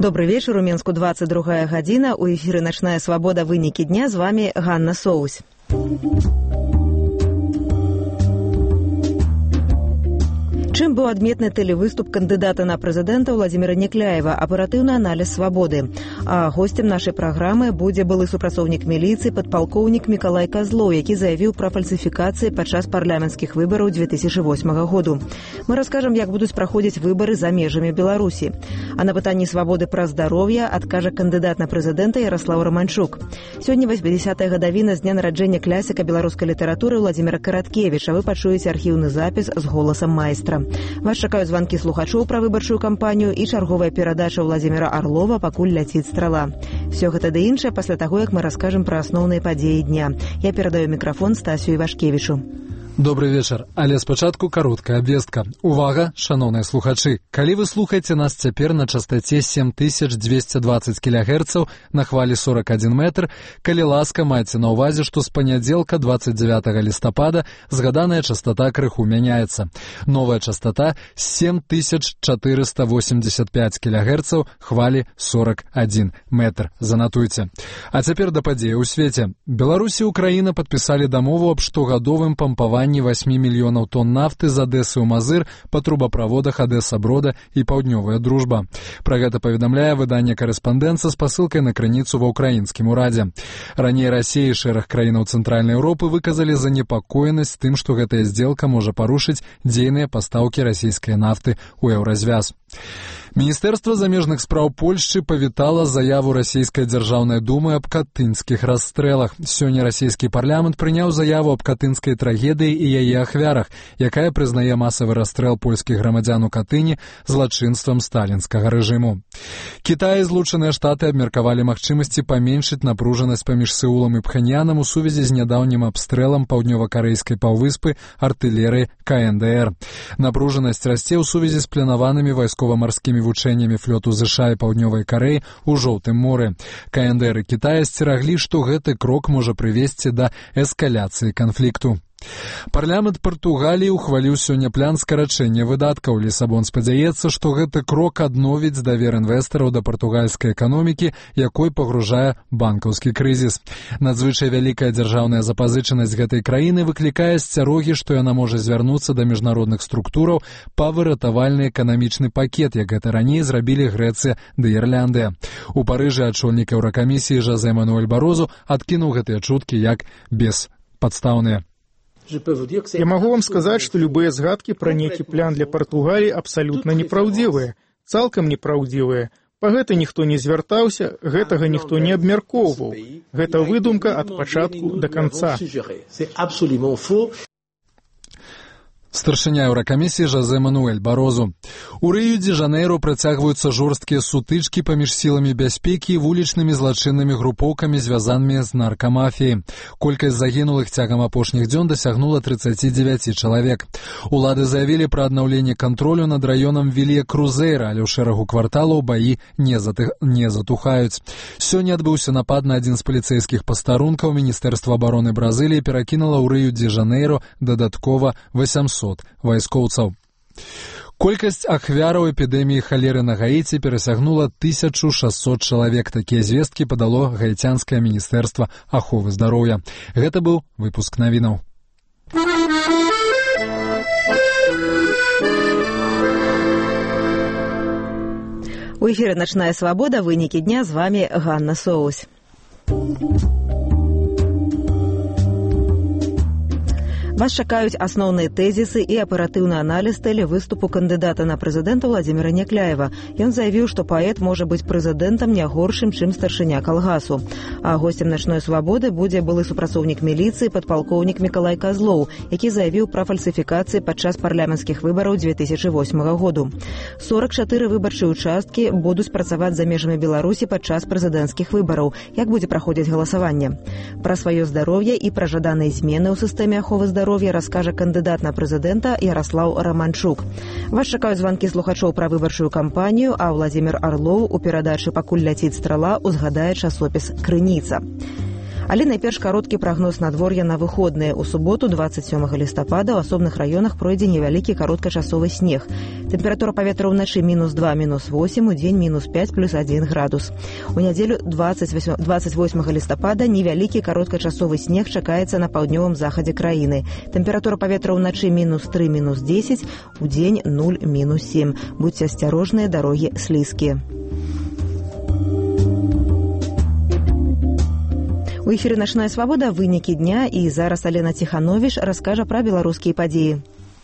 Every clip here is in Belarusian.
Добрый вечер, у Минску 22 гадзіна, у эфіры «Начная свобода. Вынікі дня», з вами Ганна Соусь. Чым быў адметны тэлевыступ кандыдата на прэзідэнта Владзіміра Някляева, аператыўны аналіз свабоды. А гостем нашай праграмы будзе былы супрацоўнік міліцыі падпалкоўнік Мікалай Казлоў, які заявіў пра фальсіфікацыі падчас парламенцкіх выбараў 2008 году. Мы раскажам, як будуць праходзіць выбары за межамі Беларусі. А на пытанні свабоды пра здароўе адкажа кандыдат на прэзідэнта Яраслаў Раманчук. Сёння 80-я гадавіна з дня нараджэння класіка беларускай літаратуры Владзіміра Караткевіча. Вы пачуеце архіўны запіс з голасам майстра. Вас чакаюць званкі слухачоў пра выбарчую кампанію і чарговая перадача Владзіміра Арлова «Пакуль ляціць страла». Всё гэта ды іншае пасля таго, як мы раскажам пра асноўныя падзеі дня. Я перадаю мікрафон Стасю Івашкевічу. Добрый вечар, але спачатку кароткая абвестка. Увага, шаноўныя слухачы! Калі вы слухаеце нас цяпер на частаце 7220 кГц на хвалі 41 метр, калі ласка, майце на ўвазе, што з панядзелка 29 лістапада згаданая частата крыху мяняецца. Новая частата 7485 кГц, хвалі 41 метр. Занатуйце. А цяпер да падзеі ў свеце. Беларусь і Украіна падпісалі дамову аб штогадовым пампаванні 8 мільёнаў тонн нафты з Адэсы ў Мазыр па трубаправодах Адэса-Брода і Паўднёвая Дружба. Пра гэта паведамляе выданне «Карэспандэнца» з пасылкай на крыніцу ва ўкраінскім урадзе. Раней Расія і шэраг краінаў Цэнтральнай Еўропы выказалі занепакоенасць тым, што гэтая здзелка можа парушыць дзейныя пастаўкі расійскай нафты ў еўразвяз. Міністэрства замежных спраў Польшчы павітала заяву расійскай дзяржаўнай думы аб катынскіх расстрэлах. Сёння расійскі парламент прыняў заяву аб катынскай трагедыі і яе ахвярах, якая прызнае масавы расстрэл польскіх грамадзян у Катыні злачынствам сталінскага рэжыму. Кітай і Злучаныя Штаты абмеркавалі магчымасці паменшыць напружанасць паміж Сеулам і Пхэньянам у сувязі з нядаўнім абстрэлам паўднёва-карэйскай паўвыспы артылерыі КНДР. Напружанасць расце ў сувязі з планаванымі вайскова-марскімі вучэннямі флоту ЗША і Паўднёвай Карэі ў Жоўтым моры. КНДР і Кітай асцераглі, што гэты крок можа прывесці да эскаляцыі канфлікту. Парламент Партугаліі ухваліў сёння план скарачэння выдаткаў. Лісабон спадзяецца, што гэты крок адновіць давер інвестараў да партугальскай эканомікі, якой пагружае банкаўскі крызіс. Надзвычай вялікая дзяржаўная запазычанасць гэтай краіны выклікае асцярогі, што яна можа звярнуцца да міжнародных структураў па выратавальны эканамічны пакет, як гэта раней зрабілі Грэцыя ды Ірландыя. У Парыжы ачольнік Еўракамісіі Жозе Мануэль Барозу адкінуў гэтыя чуткі як беспадстаўныя. Я могу вам сказать, что любые згадки про некий план для Португалии абсолютно неправдивые, цалкам неправдивые. Па гэта ніхто не звяртаўся, гэтага ніхто не абмяркоўваў. Гэта выдумка ад пачатку да канца. Старшыня Еўракамісіі Жозе Мануэль Барозу. У Рыю-дзе-Жанейру працягваюцца жорсткія сутычкі паміж сіламі бяспекі і вулічнымі злачыннымі групоўкамі, звязанымі з наркамафіяй. Колькасць загінулых цягам апошніх дзён дасягнула 39 чалавек. Улады заявілі пра аднаўленне кантролю над раёнам Вілья-Крузейра, але ў шэрагу кварталаў баі не затухаюць. Сёння адбыўся напад на адзін з паліцэйскіх пастарункаў. Міністэрства абароны Бразыліі перакінула ў Рыю-дзе-Жанейру дадаткова 800 вайскоўцаў. Колькасць ахвяраў эпідэміі халеры на Гаіці перасягнула 1600 чалавек. Такія звесткі падало гаіцянскае міністэрства аховы здароўя. Гэта быў выпуск навінаў. У эфіры «Начная свобода. Вынікі дня», з вами Ганна Соусь. Вас чакаюць асноўныя тэзісы і аператыўны аналіз тэлевыступу кандыдата на прэзідэнта Владзіміра Някляева. Ён заявіў, што паэт можа быць прэзідэнтам не горшым, чым старшыня калгасу. А госцем «Начной свабоды» будзе былы супрацоўнік міліцыі падпалкоўнік Мікалай Казлоў, які заявіў пра фальсіфікацыі падчас парламенцкіх выбараў 2008 году. 44 выбарчыя участкі будуць працаваць за межамі Беларусі падчас прэзідэнцкіх выбараў. Як будзе праходзіць галасаванне? Пра сваё здароўе і пра жаданыя змены ў сістэме аховы здароўя раскажа кандыдат на прэзідэнта Яраслаў Раманчук. Вас чакаюць званкі слухачоў пра выбарчую кампанію, а Владзімір Арлоў у перадачы «Пакуль ляціць страла» узгадае часопіс «Крыніца». Але найперш кароткі прагноз надвор'я на выходныя. У суботу, 27 лістапада, у асобных раёнах пройдзе невялікі кароткачасовы снег. Тэмпература паветра ўначы -2, -8, удзень -5 +1 градус. У нядзелю 28 лістапада невялікі кароткачасовы снег чакаецца на паўднёвым захадзе краіны. Тэмпература паветра ўначы -3, -10, удзень 0, -7. Будьце асцярожныя, дарогі слізкія. У эфіры «Начная свабода» вынікі дня, і зараз Алена Ціхановіч раскажа пра беларускія падзеі.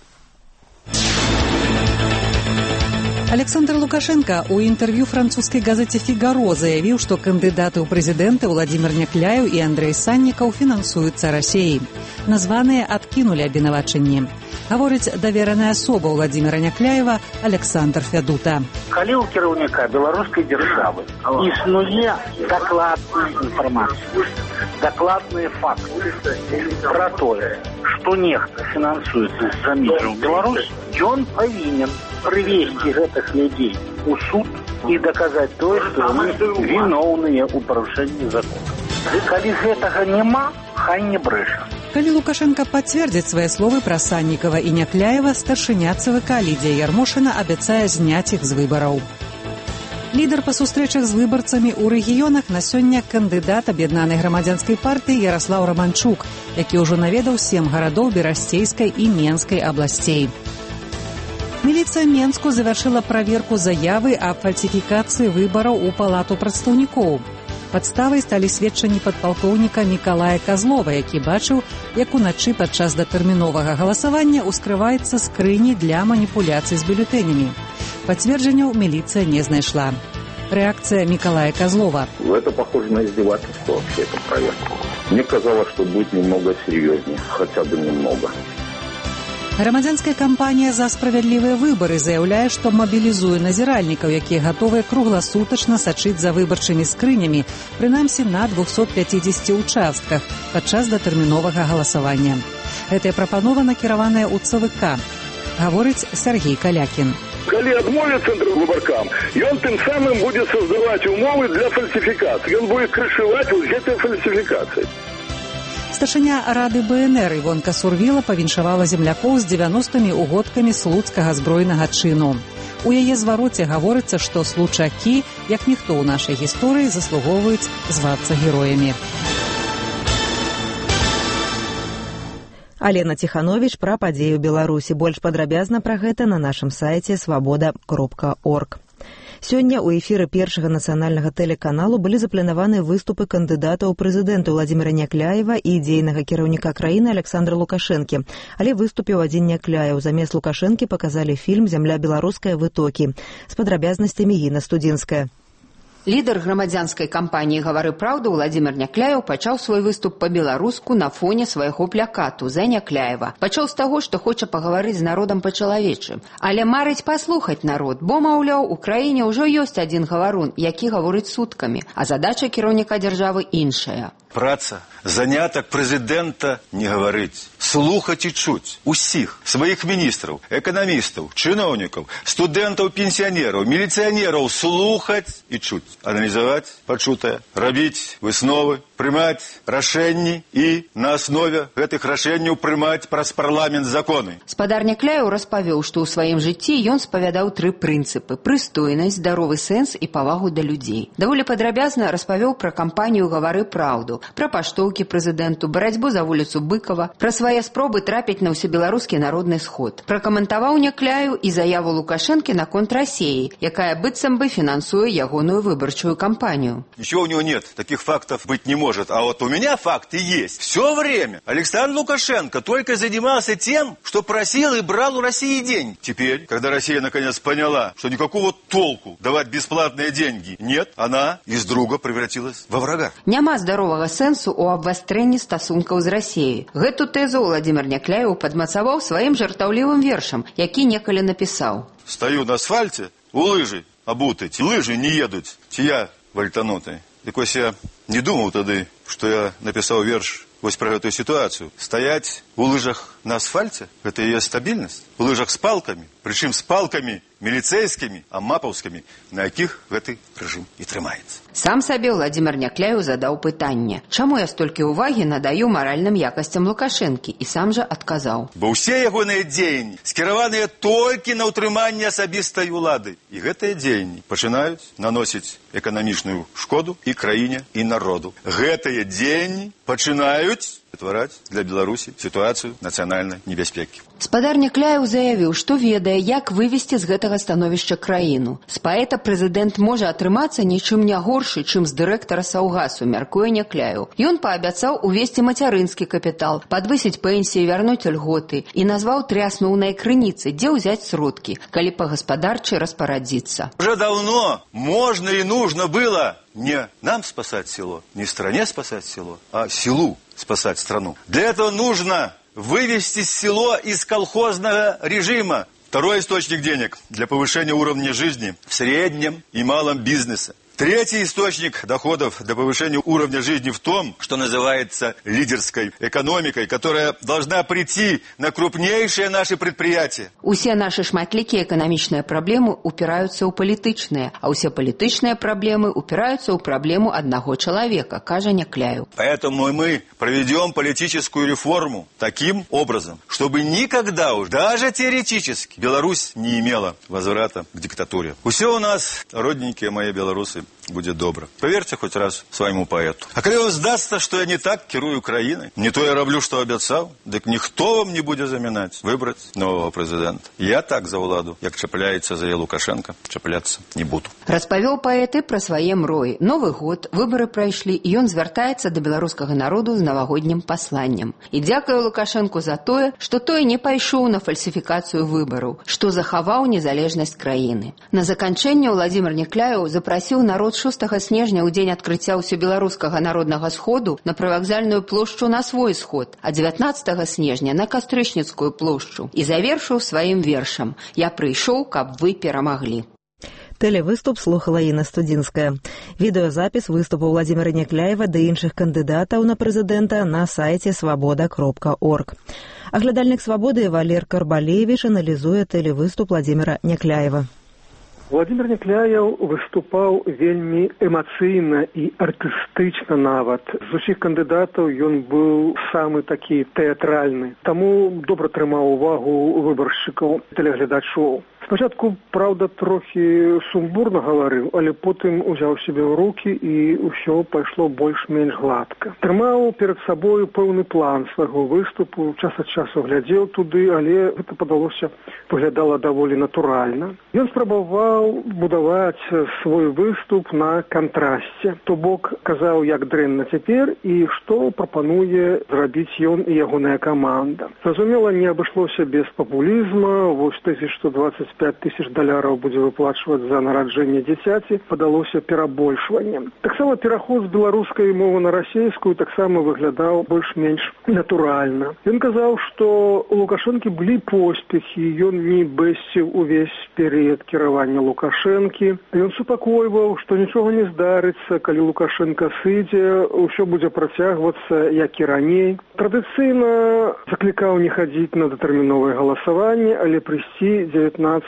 Александр Лукашенко у інтэрв'ю французскай газеце «Фігаро» заявіў, што кандыдаты ў прэзідэнты Владзімір Някляеў і Андрэй Саннікаў фінансуюцца Расіяй. Названыя адкінулі абвінавачанні. Гаворыць давераная асоба Владзіміра Някляева Александр Фядута. Калі ў кіраўніка беларускай дзяржавы існуе дакладная інфармацыя, дакладныя факты пра тое, што нехта фінансуецца з-за межаў Беларусь, ён павінен прывесці гэтых людзей у суд і даказаць тое, што яны віноўныя ў парушэнні закона. Калі гэтага няма, хай не брэша. Калі Лукашенко пацвердзіць свае словы пра Саннікава і Някляева, старшыня ЦВК Лідзія Ярмошына абяцае зняць іх з выбараў. Лідар па сустрэчах з выбарцамі ў рэгіёнах на сёння кандыдат аб'яднанай грамадзянскай партыі Яраслаў Раманчук, які ўжо наведаў 7 гарадоў Берасцейскай і Менскай абласцей. Міліцыя Менску завяршыла праверку заявы аб фальсіфікацыі выбараў у палату прадстаўнікоў. Падставай сталі сведчанні падпалкоўніка Мікалая Казлова, які бачыў, як уначы падчас датэрміновага галасавання ўскрываецца скрыні для маніпуляцый з бюлетэнямі. Пацверджанняў міліцыя не знайшла. Реакция Миколая Козлова. Это похоже на издевательство вообще, эта проверка. Мне казалось, что будет немного серьезнее, хотя бы немного. Грамадзянская кампанія «За справядлівыя выбары» заяўляе, што мабілізуе назіральнікаў, якія гатовыя кругласутачна сачыць за выбарчымі скрынямі, прынамсі на 250 участках падчас датэрміновага галасавання. Гэтая прапанова накіраваная ў ЦВК, гаворыць Сергей Калякін. Калі адмовіць цэнтрвыбаркам, ён тым самым будзе создаваць умовы для фальсіфікацыі. Ён будзе крышаваць гэтай фальсіфікацыі. Старшыня Рады БНР Івонка Сурвіла павіншавала землякоў з 90-мі угодкамі слуцкага збройнага чыну. У яе звароце гаворыцца, што случакі, як ніхто ў нашай гісторыі, заслугоўваюць звацца героямі. Алена Ціхановіч пра падзеі ў Беларусі. Больш падрабязна пра гэта на нашым сайце свабода.орг. Сёння ў эфіры першага нацыянальнага тэлеканалу былі запланаваны выступы кандыдата ў прэзідэнты Владзіміра Някляева і дзейнага кіраўніка краіны Александра Лукашэнкі. Але выступіў адзін Някляеў. Замест Лукашэнкі паказалі фільм «Зямля беларуская вытокі». З падрабязнасцямі Гіна Студзінская. Лідар грамадзянскай кампаніі «Гавары праўду» Владзімір Някляеў пачаў свой выступ па-беларуску на фоне свайго плакату «За Някляева». Пачаў з таго, што хоча пагаварыць з народам па-чалавечы. Але марыць паслухаць народ, бо, маўляў, у краіне ўжо ёсць адзін гаварун, які гаворыць суткамі, а задача кіраўніка дзяржавы іншая. Праца, занятак прэзідэнта не гаварыць, слухаць і чуць усіх сваіх міністраў, эканамістаў, чыноўнікаў, студэнтаў, пенсіянераў, міліцыянераў слухаць і чуць, аналізаваць пачутае, рабіць высновы, прымаць рашэнні і на аснове гэтых рашэнняў прымаць праз парламент законы. Спадар Някляеў распавёў, што ў сваім жыцці ён спавядаў 3 прынцыпы: прыстойнасць, здаровы сэнс і павагу да людзей. Даволі падрабязна распавёў пра кампанію «Гавары праўду», пра паштоўкі прэзідэнту, барацьбу за вуліцу Быкова, пра свае спробы трапіць на ўсебеларускі народны сход. Пракаментаваў Някляеў і заяву Лукашэнкі наконт Расіі, якая быццам бы фінансуе ягоную выбарчую кампанию. Ничего у него нет, таких фактов быть не может. А вот у меня факты есть. Все время Александр Лукашенко только занимался тем, что просил и брал у России деньги. Теперь, когда Россия наконец поняла, что никакого толку давать бесплатные деньги нет, она из друга превратилась во врага. Няма здаровага сэнсу ў абвастрэнні стасункаў з Расіяй. Гэту тэзу Владзімір Някляеў падмацаваў сваім жартаўлівым вершам, які некалі напісаў. Стою на асфальте, у лыжы обуты, ці лыжы не едуць, ці я вальтануты. Дык вось я не думаў тады, што я напісаў верш вось пра гэтую сітуацыю. Стаяць у лыжах на асфальце – гэта яе стабільнасць. У лыжах з палкамі, прычым з палкамі міліцэйскімі, а мапаўскімі, на якіх гэты рэжым і трымаецца. Сам сабе Владзімир Някляеў задаў пытанне, чаму я столькі ўвагі надаю маральным якасцям Лукашэнкі, і сам жа адказаў. Бо ўсе ягоныя дзеянні скіраваныя толькі на ўтрыманне асабістай улады. І гэтыя дзеянні пачынаюць наносіць эканамічную шкоду і краіне, і народу. Гэтыя дзеянні пачынаюць выtвараць для Беларусі сітуацыю нацыянальнай небяспекі. Спадар Някляеў заявіў, што ведае, як вывесці з гэтага становішча краіну. З паэта прэзідэнт можа атрымацца нічым не горшы, чым з дырэктара Саўгасу, мяркуе Някляеў. Ён паабяцаў увесці мацярынскі капітал, падвысіць пенсіі, вярнуць льготы і назваў 3 асноўныя крыніцы, дзе ўзяць сродкі, калі па-гаспадарчы распарадзіцца. Уже давно можно и нужно было не нам спасать село, не стране спасать село, а селу спасать страну. Для этого нужно вывести село из колхозного режима. Второй источник денег для повышения уровня жизни в среднем и малом бизнесе. Третий источник доходов для повышения уровня жизни в том, что называется лидерской экономикой, которая должна прийти на крупнейшие наши предприятия. Усе наши шматлікія эканамічныя праблемы упираются ў палітычныя, а усе палітычныя праблемы упираются ў праблему одного человека, кажа Някляеў. Поэтому мы проведем политическую реформу таким образом, чтобы никогда уж, даже теоретически, Беларусь не имела возврата к диктатуре. Все у нас, родненькие мои белорусы, будет добро. Поверьте хоть раз своему поэту. А когда вам сдастся, что я не так кирую краиной, не то я роблю, что обещал, так никто вам не будет заминать выбрать нового президента. Я так за уладу, як чапляется за Лукашенко, чапляться не буду. Распавёў паэт і пра свае мроі. Новы год, выбары прайшлі, і ён звяртаецца да беларускага народу з навагоднім пасланнем. І дзякуе Лукашенку за тое, што той не пайшоў на фальсіфікацыю выбараў, што захаваў незалежнасць краіны. На заканчэнне Владзімир Някляеў запрасіў народ 6 снежня ў дзень адкрыцця ўсебеларускага народнага сходу на прывакзальную плошчу на свой сход, а 19 снежня на Кастрычніцкую плошчу і завершыў сваім вершам «Я прыйшоў, каб вы перамаглі». Тэлевыступ слухала Інна Студзінская. Відэазапіс выступу Владзіміра Някляева ды іншых кандыдатаў на прэзідэнта на сайце свабода.орг. Аглядальнік «Свабоды» Валер Карбалевіч аналізуе тэлевыступ Владзіміра Някляева. Владзімир Някляеў выступаў вельмі эмацыйна і артыстычна нават. З усіх кандыдатаў ён быў самы такі тэатральны. Таму добра трымаў увагу выбаршчыкаў, тэлегледачоў. Спачатку, праўда, трохі сумбурна гаварыў, але потым узяў сябе ў рукі і ўсё пайшло больш-менш гладка. Трымаў перад сабою пэўны план свайго выступу, час ад часу глядзеў туды, але гэта падалося, выглядала даволі натуральна. Ён спрабаваў будаваць свой выступ на кантрасце. То бок казаў, як дрэнна цяпер і што прапануе зрабіць ён і ягоная каманда. Зразумела, не абышлося без папулізма. Вось тэзіс, што $25 тысяч будзе выплачваць за нараджэнне дзіцяці, падалося перабольшваннем. Таксама пераход з беларускай мовы на расейскую таксама выглядаў больш-менш натуральна. Ён казаў, што у Лукашэнкі былі поспехі, ён не бэсціў увесь перыяд кіравання Лукашэнкі. Ён супакойваў, што нічога не здарыцца, калі Лукашенко сыдзе, ўсё будзе працягвацца, як і раней. Традыцыйна заклікаў не хадзіць на датэрміновае галасаванне, але прыйсці 19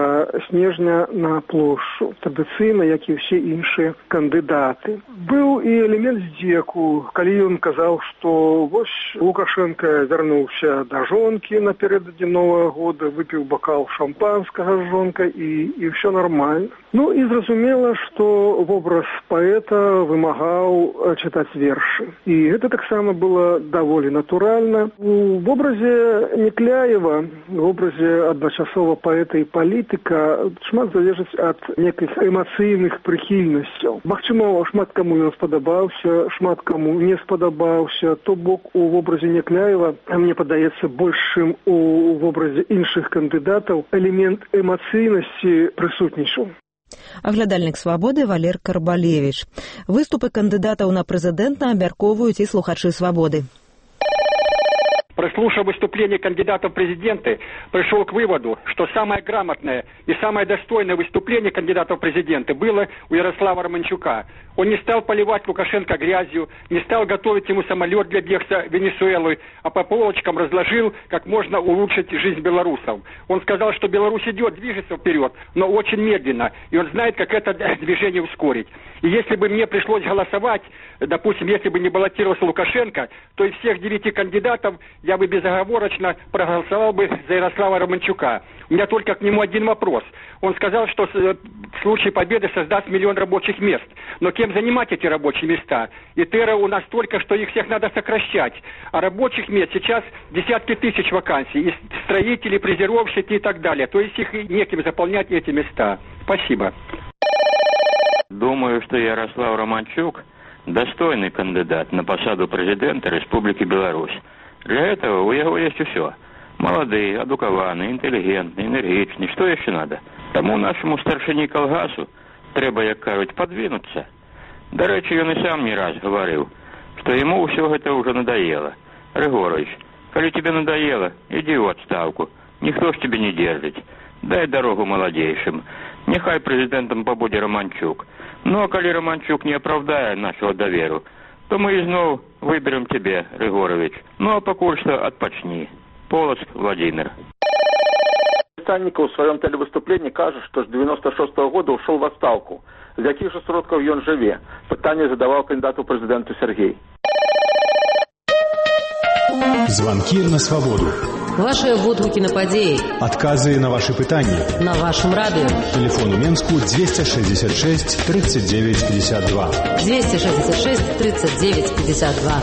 снежня на плошчу. Традыцыйна, як і ўсе іншыя кандыдаты. Быў і элемент здзеку, калі ён казаў, што вось Лукашенко вярнуўся да жонкі наперададні Новага года, выпіў бакал шампанскага з жонкай і ўсё нормально. Ну і зразумела, што вобраз паэта вымагаў чытаць вершы. І гэта таксама было даволі натуральна. У вобразе Някляева, в вобразе адначасова паэта і палітыка, шмат залежыць ад некіх эмацыйных прыхільнасцяў. Магчыма, шмат каму ён спадабаўся, шмат каму не спадабаўся. То бок у вобразе Някляева, мне падаецца, больш, чым у вобразе іншых кандыдатаў, элемент эмацыйнасці прысутнічаў. Аглядальнік «Свабоды» Валер Карбалевіч. Выступы кандыдатаў на прэзідэнта абмяркоўваюць і слухачы «Свабоды». Прослушав выступление кандидата в президенты, пришел к выводу, что самое грамотное и самое достойное выступление кандидата в президенты было у Ярослава Романчука. Он не стал поливать Лукашенко грязью, не стал готовить ему самолет для бегства в Венесуэлу, а по полочкам разложил, как можно улучшить жизнь белорусов. Он сказал, что Беларусь идет, движется вперед, но очень медленно, и он знает, как это движение ускорить. И если бы мне пришлось голосовать, допустим, если бы не баллотировался Лукашенко, то из всех 9 кандидатов я бы безоговорочно проголосовал бы за Ярослава Романчука. У меня только к нему один вопрос. Он сказал, что в случае победы создаст 1 миллион рабочих мест. Но кем занимать эти рабочие места? И тера у нас столько, что их всех надо сокращать. А рабочих мест сейчас десятки тысяч вакансий. И строители, фрезеровщики и так далее. То есть их неким заполнять эти места. Спасибо. Думаю, что Ярослав Романчук достойный кандидат на посаду президента Республики Беларусь. Для этого у него есть все. Молодые, адукованные, интеллигентные, энергичные. Что еще надо? Тому нашему старшині Калгасу треба, як кажуть, подвинуться. До речі, він і сам не раз говорил, что ему все это уже надоело. Григорович, коли тебе надоело, иди в отставку. Никто ж тебе не держит. Дай дорогу молодейшим. Нехай президентом побуде Романчук. Ну, а коли Романчук не оправдає нашего доверу, то мы и снова выберем тебе, Григорович. Ну, а пока что отпочни. Полоцк, Владимир. Санников в своем телевыступлении кажет, что с 96-го года ушел в отставку. З яких же сродков он живе? Питание задавал кандидату в президенту Сергей. Звонки на свободу. Ваши водгуки на подеи. Отказы на ваши питания. На вашем радио. Телефон у Менску 266 39 52. 266 39 52.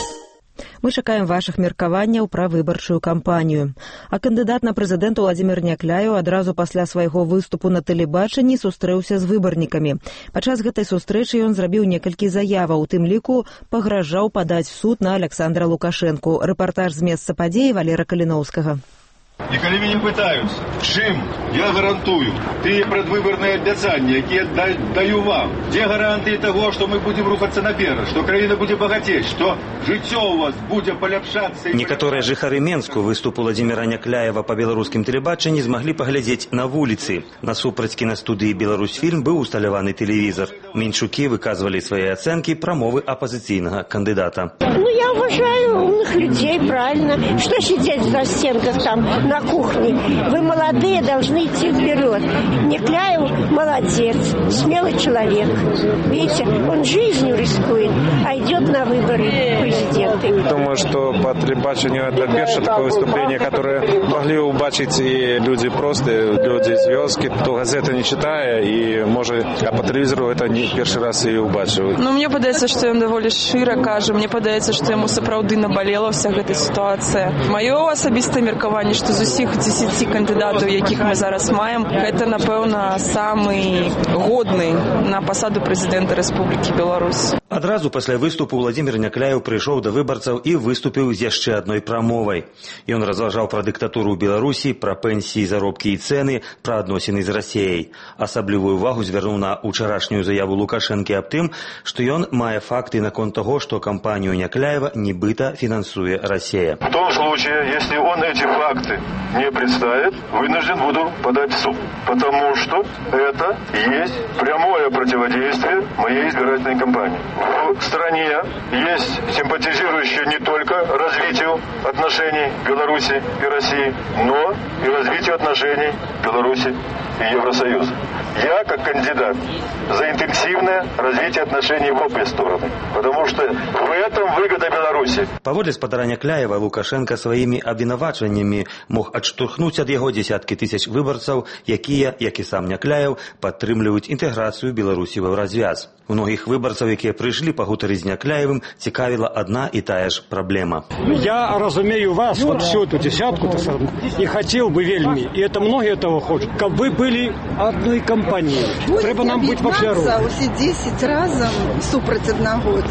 Мы чакаем вашых меркаванняў пра выбарчую кампанію. А кандыдат на прэзідэнта Владзімір Някляеў адразу пасля свайго выступу на тэлебачанні сустрэўся з выбарнікамі. Падчас гэтай сустрэчы ён зрабіў некалькі заяваў, у тым ліку пагражаў падаць в суд на Александра Лукашэнку. Рэпартаж з месца падзеі Валера Каліноўскага. І калі мяне пытаюцца, чым я гарантую тыя прадвыбарныя абяцанні, якія даю вам, дзе гарантыі таго, што мы будзем рухацца наперад, што краіна будзе багацець, што жыццё ў вас будзе паляпшацца. Некаторыя жыхары Менску выступу Владзіміра Някляева па беларускім тэлебачанні змаглі паглядзець на вуліцы. Насупраць кінастудыі «Беларусьфільм» быў усталяваны тэлевізор. Менчукі выказвалі свае ацэнкі пра мовы апазіцыйнага кандыдата. Я уважаю умных людей, правильно. Что сидеть за стенках там на кухне? Вы молодые, должны идти вперед. Някляев молодец, смелый человек. Видите, он жизнью рискует, а идет на выборы президента. Думаю, что по телебачению это первое такое выступление, которое могли убачить и люди простые, люди из вёски, то газеты не читая, и, может, а по телевизору это не первый раз и убачил. Ну, мне падаецца, што ён даволі шчыра кажа. Мне падаецца, што яму сапраўды набалела вся гэта сітуацыя. Маё асабістае меркаванне, што з усіх 10 кандыдатаў, якіх мы зараз маем, гэта, напэўна, самы годны на пасаду прэзідэнта Рэспублікі Беларусь. Адразу пасля выступу Владзімір Някляеў прыйшоў да выбарцаў і выступіў з яшчэ адной прамовай. Ён разважаў пра дыктатуру ў Беларусі, пра пенсіі, заробкі і цэны, пра адносіны з Расіяй. Асаблівую увагу звярнуў на учарашнюю заяву Лукашэнкі аб тым, што ён мае факты наконт таго, што кампанію Някляева нібыта фінансуе Расія. В том случае, если он эти факты не представит, вынужден буду подать в суд. Потому что это есть прямое противодействие моей избирательной кампании. В стране есть симпатизирующие не только развитию отношений Беларуси и России, но и развитию отношений Беларуси и Евросоюза. Я, как кандидат, за интенсивное развитие отношений в обе стороны, потому что в этом выгода Беларуси. Паводле спадара Някляева, Лукашенко сваімі абвінавачваннямі мог адштурхнуць ад яго дзесяткі тысяч выбарцаў, якія, як і сам Някляев, падтрымліваюць інтэграцыю Беларусі ва развяз. Многіх выбарцаў, якія прыйшлі пагутарыць з Някляевым, цікавіла одна і тая ж праблема. Я разумею вас, вот всю эту десятку, и хотел бы вельми, и это многие этого хотят, как вы были одной компанией. Треба нам быть вообще ровно. Усе 10 разом супраць одного.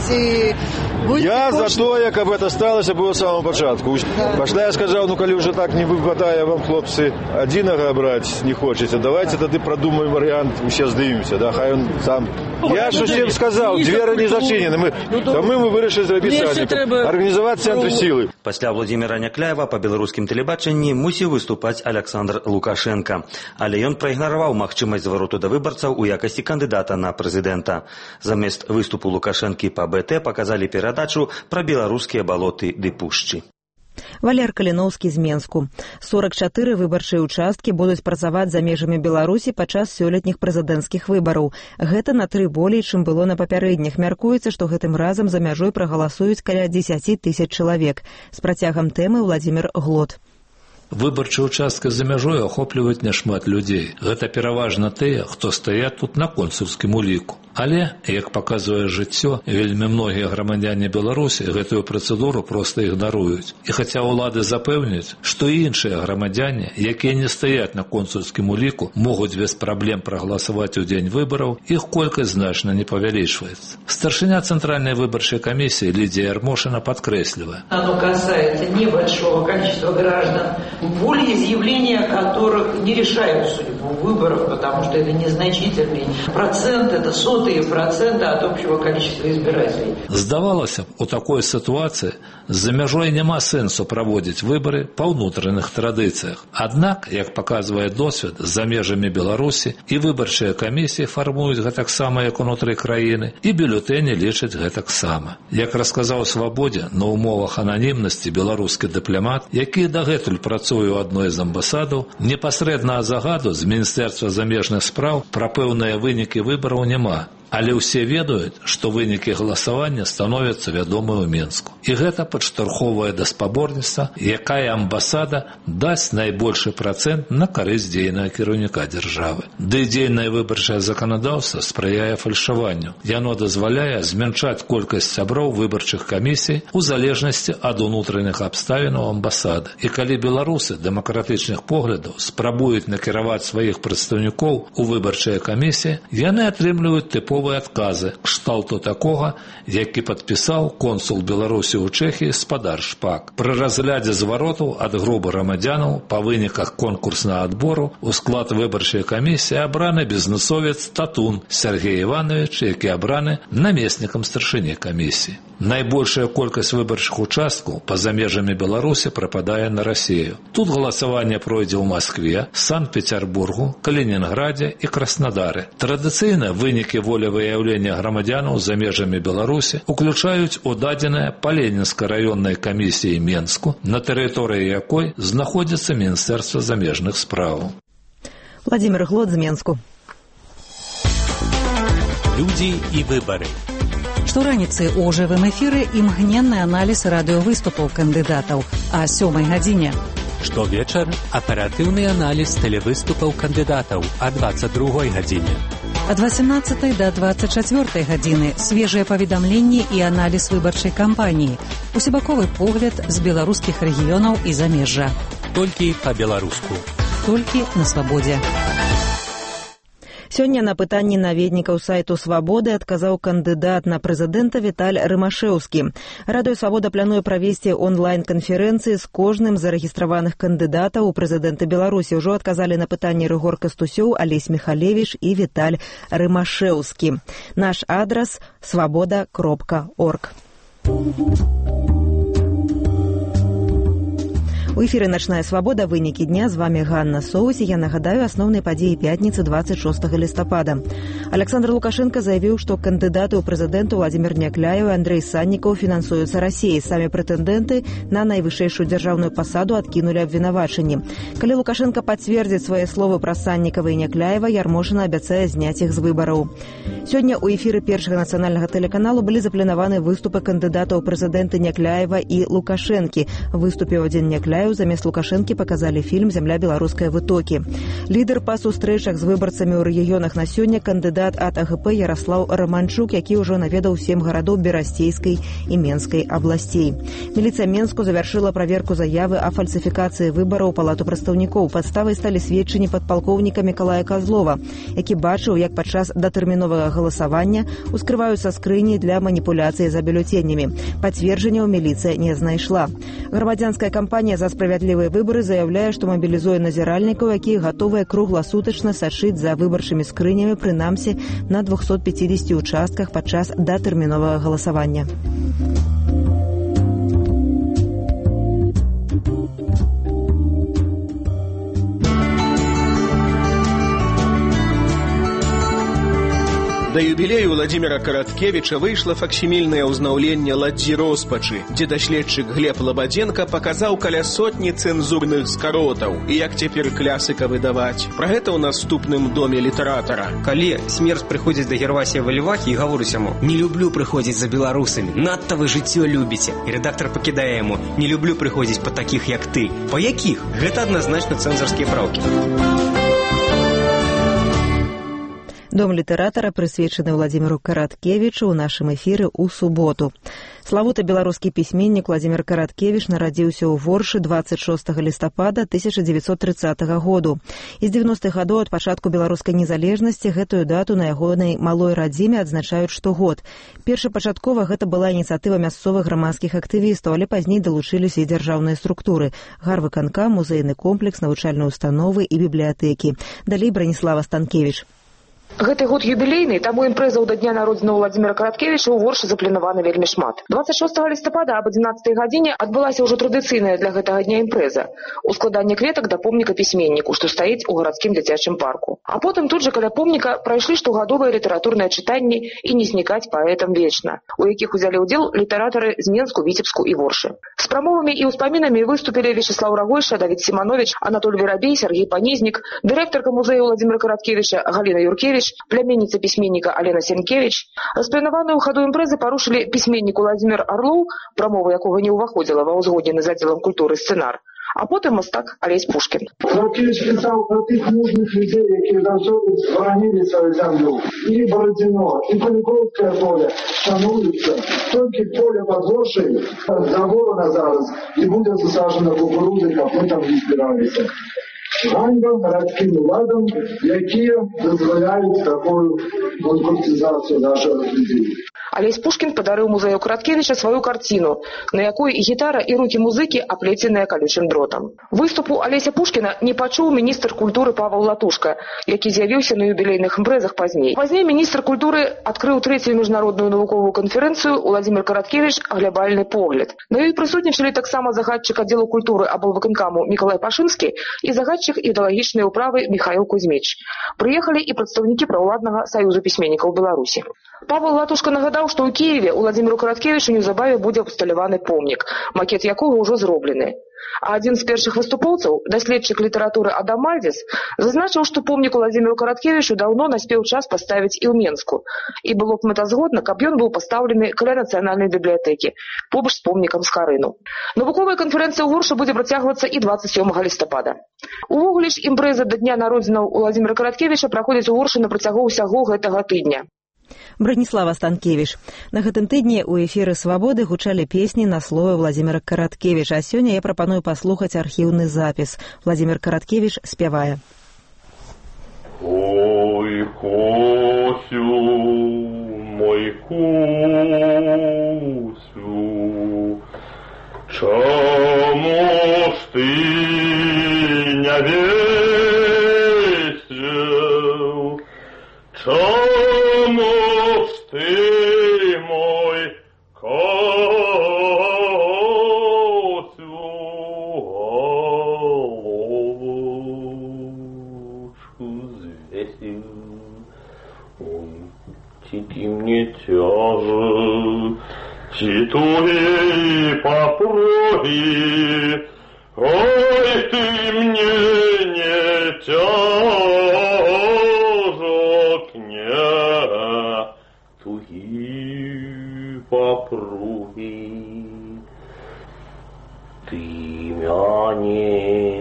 Я за то, як об это сталося, было с самого початку. Да. Пошла я сказал, ну коли уже так не хватае вам, хлопцы, адзінага браць не хочаце. Давайте тады прадумаем варыянт, усе здымемся, да, хай он сам. Я ж усім сказаў, дзверы не зачынены. Мы вырашылі зрабіць саднікам, арганізаваць цэнтры сілы. Пасля Владзіміра Някляева па беларускім тэлебачанні мусіў выступаць Александр Лукашенко. Але ён праігнараваў магчымасць звароту да выбарцаў у якасці кандыдата на прэзідэнта. Замест выступу Лукашэнкі па БТ паказалі перадачу пра беларускія балоты ды пушчы. Валер Каліноўскі з Менску. 44 выбарчыя участкі будуць працаваць за межамі Беларусі падчас сёлетніх прэзідэнцкіх выбараў. Гэта на 3 болей, чым было на папярэдніх. Мяркуецца, што гэтым разам за мяжой прагаласуюць каля 10 тысяч чалавек. З працягам тэмы Владзімір Глот. Выбарчыя участкі за мяжой ахопліваюць няшмат людзей. Гэта пераважна тыя, хто стаяць тут на консульскім уліку. Але, як паказвае жыццё, вельмі многія грамадзяне Беларусі гэтую працэдуру проста ігнаруюць. І хаця ўлады запэўняюць, што і іншыя грамадзяне, якія не стаяць на консульскім уліку, могуць без праблем прагаласаваць у дзень выбараў, іх колькасць значна не павялічваецца. Старшыня Цэнтральнай выбарчай камісіі Лидия Ярмошина подкресливая. Оно касается небольшого количества граждан, волеизъявления которых не решают судьбу выборов, потому что это незначительный процент, это сотые проценты от общего количества избирателей. Здавалася б, у такой ситуации за мяжой няма сэнсу праводзіць выборы па ўнутраных традыцыях. Аднак, як паказвае досвед, за межамі Беларусі і выбарчыя камісіі фармуюць гэтаксама, як унутры краіны, і бюлетэні лічаць гэтаксама. Як расказаў Свабодзе, на умовах ананімнасці беларускі дыпламат, які дагэтуль працуе ў адной з амбасадаў, непасрэдна загаду з Міністэрства замежных спраў пра пэўныя вынікі выбараў няма. Але ўсе ведаюць, што вынікі галасавання становяцца вядомыя ў Менску. І гэта падштурхоўвае да спаборніцтва, якая амбасада дасць найбольшы працэнт на карысць дзейнага кіраўніка дзяржавы. Ды дзейнае выбарчае заканадаўства спрыяе фальшаванню. Яно дазваляе змяншаць колькасць сяброў выбарчых камісій у залежнасці ад унутраных абставінаў амбасады. І калі беларусы дэмакратычных поглядаў спрабуюць накіраваць сваіх прадстаўнікоў у выбарчыя камісіі, яны атрымліваюць тыповыя адказы кшталту такога, які падпісаў консул Беларусі ў Чэхіі спадар Шпак. Пры разглядзе зваротаў ад групы грамадзянаў па выніках конкурснага адбору у склад выбарчай камісіі абраны бізнесовец Татун Сергей Иванович, які абраны намеснікам старшыні камісіі. Найбольшая колькасць выбарчых участкаў па-за межамі Беларусі прападае на Расію. Тут галасаванне пройдзе ў Маскве, Санкт-Петербургу, Калінінградзе і Краснадары. Традыцыйна вынікі волевыяўлення грамадзянаў за межамі Беларусі уключаюць у дадзенае па Ленінскай раённай камісіі Менску, на тэрыторыі якой знаходзіцца Міністэрства замежных спраў. Владзімір Глот з Менску. Людзі і выбары. Штораніцы ў жывым эфіры імгненны аналіз радыёвыступаў кандыдатаў, а 7 гадзіне. Штовечар аператыўны аналіз тэлевыступаў кандыдатаў а 22 гадзіне. Ад 18 до 24 гадзіны свежыя паведамленні і аналіз выбарчай кампаніі, усебаковы погляд з беларускіх рэгіёнаў і замежжа. Толькі па-беларуску. Толькі на Свабодзе. Сёння на пытанні наведнікаў сайту «Свабоды» адказаў кандыдат на прэзідэнта Віталь Рымашэўскі. Радыё «Свабода» плануе правесці онлайн-канферэнцыі з кожным з зарэгістраваных кандыдатаў у прэзідэнты Беларусі. Ужо адказалі на пытанні Рыгор Кастусёў, Алесь Михалевич і Віталь Рымашэўскі. Наш адрас – swaboda.org. У эфіры «Начная свабода», вынікі дня. З вами Ганна Соусі. Я нагадаю асноўныя падзеі пятніцы 26 лістапада. Александр Лукашенко заявіў, што кандыдаты ў прэзідэнты Владзімір Някляеў і Андрэй Саннікаў фінансуюцца Расіяй. Самі прэтэндэнты на найвышэйшую дзяржаўную пасаду адкінулі абвінавачанні. Калі Лукашенко пацвердзіць свае словы пра Саннікава і Някляева, Ярмошина абяцае зняць іх з выбараў. Сёння ў эфіры першага нацыянальнага тэлеканалу былі запланаваны выступы кандыдатаў прэзідэнты Някляева і Лукашэнкі. Выступіў адзін Някляеў, замест Лукашэнкі паказалі фільм «Зямля беларускай вытокі». Лідар па сустрэчах з выбарцамі ў рэгіёнах на сёння кандыдат ад АГП Яраслаў Раманчук, які ўжо наведаў 7 гарадоў Берасцейскай і Менскай абласцей. Міліцыя Менску завяршыла праверку заявы о фальсіфікацыі выбараў палату прадстаўнікоў. Падставай сталі сведчанні падпалкоўніка Мікалая Казлова, які бачыў, як падчас датэрміновага галасавання ускрываюцца скрыні для маніпуляцыі за бюлетенямі. Пацверджанняў міліцыя не знайшла. Грамадзянская кампанія за за справядлівыя выбары заяўляе, што мабілізуе назіральнікаў, якія гатовыя кругласутачна сачыць за выбарчымі скрынямі, прынамсі на 250 участках падчас датэрміновага галасавання. На юбілею Владимира Караткевича выйшла факсімільнае ўзнаўленне ладдзі роспачы, дзе даследчык Глеб Лабадзенко паказаў каля сотні цэнзурных скаротаў і як цяпер клясыка выдаваць. Пра гэта ў наступным доме літаратара. Калі смерць прыходзіць да Гервасія Валівахі і гаворыць яму: «Не люблю прыходзіць за беларусамі, надта вы жыццё любіце». І рэдактар пакідае яму: «Не люблю прыходзіць па такіх, як ты». Па якіх? Гэта адназначна цэнзарскія праўкі. Дом літаратара прысвечаны Владимиру Караткевичу ў нашым эфіры ў суботу. Славуты беларускі пісьменнік Владимир Караткевич нарадзіўся ў Воршы 26 лістапада 1930 году. І з 90-х гадоў ад пачатку беларускай незалежнасці гэтую дату на ягонай малой радзіме адзначаюць штогод. Першапачаткова гэта была ініцыятыва мясцовых грамадскіх актывістаў, але пазней далучыліся і дзяржаўныя структуры: гарвыканкам, музейны комплекс, навучальныя установы і бібліятэкі. Далей Браніслава Станкевич. Гэты год юбілейны, таму імпрэзаў да дня народзення Владимира Караткевича ў Воршы запланавана вельмі шмат. 26 лістапада аб 11 гадзіне адбылася ўжо традыцыйная для гэтага дня імпрэза — ускладанне кветак да помніка пісьменніку, што стаіць у гарадскім дзіцячым парку. А потым тут жа каля помніка прайшлі штогадовыя літаратурныя чытанні і не знікаць паэтам вечна, у якіх узялі ўдзел літаратары з Менску, Віцебску і Воршы. З прамовамі і ўспамінамі выступілі Вячеслав Рагойша, Давід Сіманович, Анатоль Верабей, Сергей Панізнік, дырэктарка музею Владимира Караткевича Галіна Юркевич, пляменніца пісьменніка Алена Сенкевич. Распланаваную ў хаду імпрэзы парушылі пісьменнік Уладзімір Арлоў, прамова якога не ўваходзіла ва ўзгоднены з аддзелам культуры сцэнар, а потым мастак Алесь Пушкін. Караткевич пісаў пра тых мужных людзей, якія заўсёды баранілі сваю зямлю. І Барадзіно, і Куліковскае поле шануюцца. Толькі поле пад Воршай заворана зараз і будзе засаджана кукурузы, каб мы там не збіраліся. Ганьба гарадскім уладам, якія дазваляюць такую банкрутизацию наших людей. Алесь Пушкін падарыў музею Караткевича сваю карціну, на якой і гітара, і рукі музыкі аплеценыя калючым дротам. Выступу Алеся Пушкіна не пачуў міністр культуры Павел Латушка, які з'явіўся на юбілейных імпрэзах пазней. Пазней міністр культуры адкрыў трэцюю міжнародную навуковую канферэнцыю «Владимир Караткевич. Глябальны погляд». На ёй прысутнічалі таксама загадчык аддзелу культуры аблвыканкаму Мікалай Пашынскі і загадчык ідэалагічнай управы Міхаіл Кузьміч. Прыехалі і прадстаўнікі праўладнага саюзу пісьменнікаў Беларусі. Павел Латушка нагадаў, што ў Кіеве Владимиру Караткевичу неўзабаве будзе абсталяваны помнік, макет якога ўжо зроблены. А адзін з першых выступоўцаў, даследчык літаратуры Адам Мальдзес, зазначыў, што помнік Владимиру Караткевичу даўно наспеў час паставіць і ў Менску. І было б мэтазгодна, каб ён быў пастаўлены каля нацыянальнай бібліятэкі, побач з помнікам Скарыну. Навуковая канферэнцыя ў Воршы будзе працягвацца і 27 лістапада. Увогуле ж імпрэза да дня народзінаў Владимира Караткевича праходзіць у Воршы на працягу ўсяго гэтага тыдня. Браніслава Станкевич. На гэтым тыдні ў эфіры «Свабоды» гучалі песні на словы Владимира Караткевича. А сёння я прапаную паслухаць архіўны запіс. Владимир Караткевич спявае. Ой, Косю, мой Косю, чому ж ты не весел? Чому ж ты, мой Косю, головушку взвесил? Ти мне тяжел, твоей попруги, ой, ты мне не тяжок, не туги попруги. Ты меня не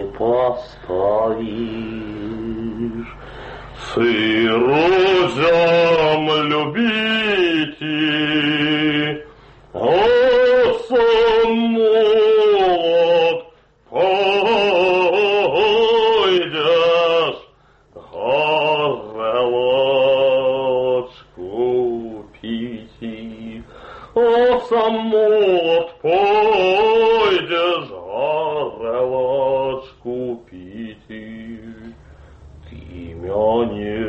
поставишь, сырозям любите, о, самолот пойдешь, горелочку пить, о, самолот пойдешь, горелочку піти, ти мяне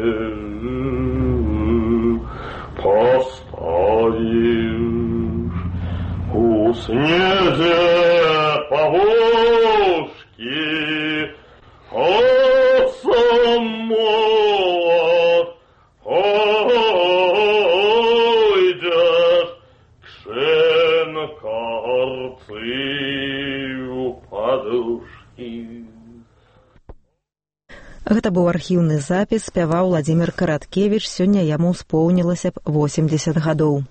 поставишь у снезе повозки, а сам молод пойдешь к шенкарцию подушки. Гэта быў архіўны запіс, спяваў Владзімір Караткевіч, сёння яму споўнілася б 80 гадоў.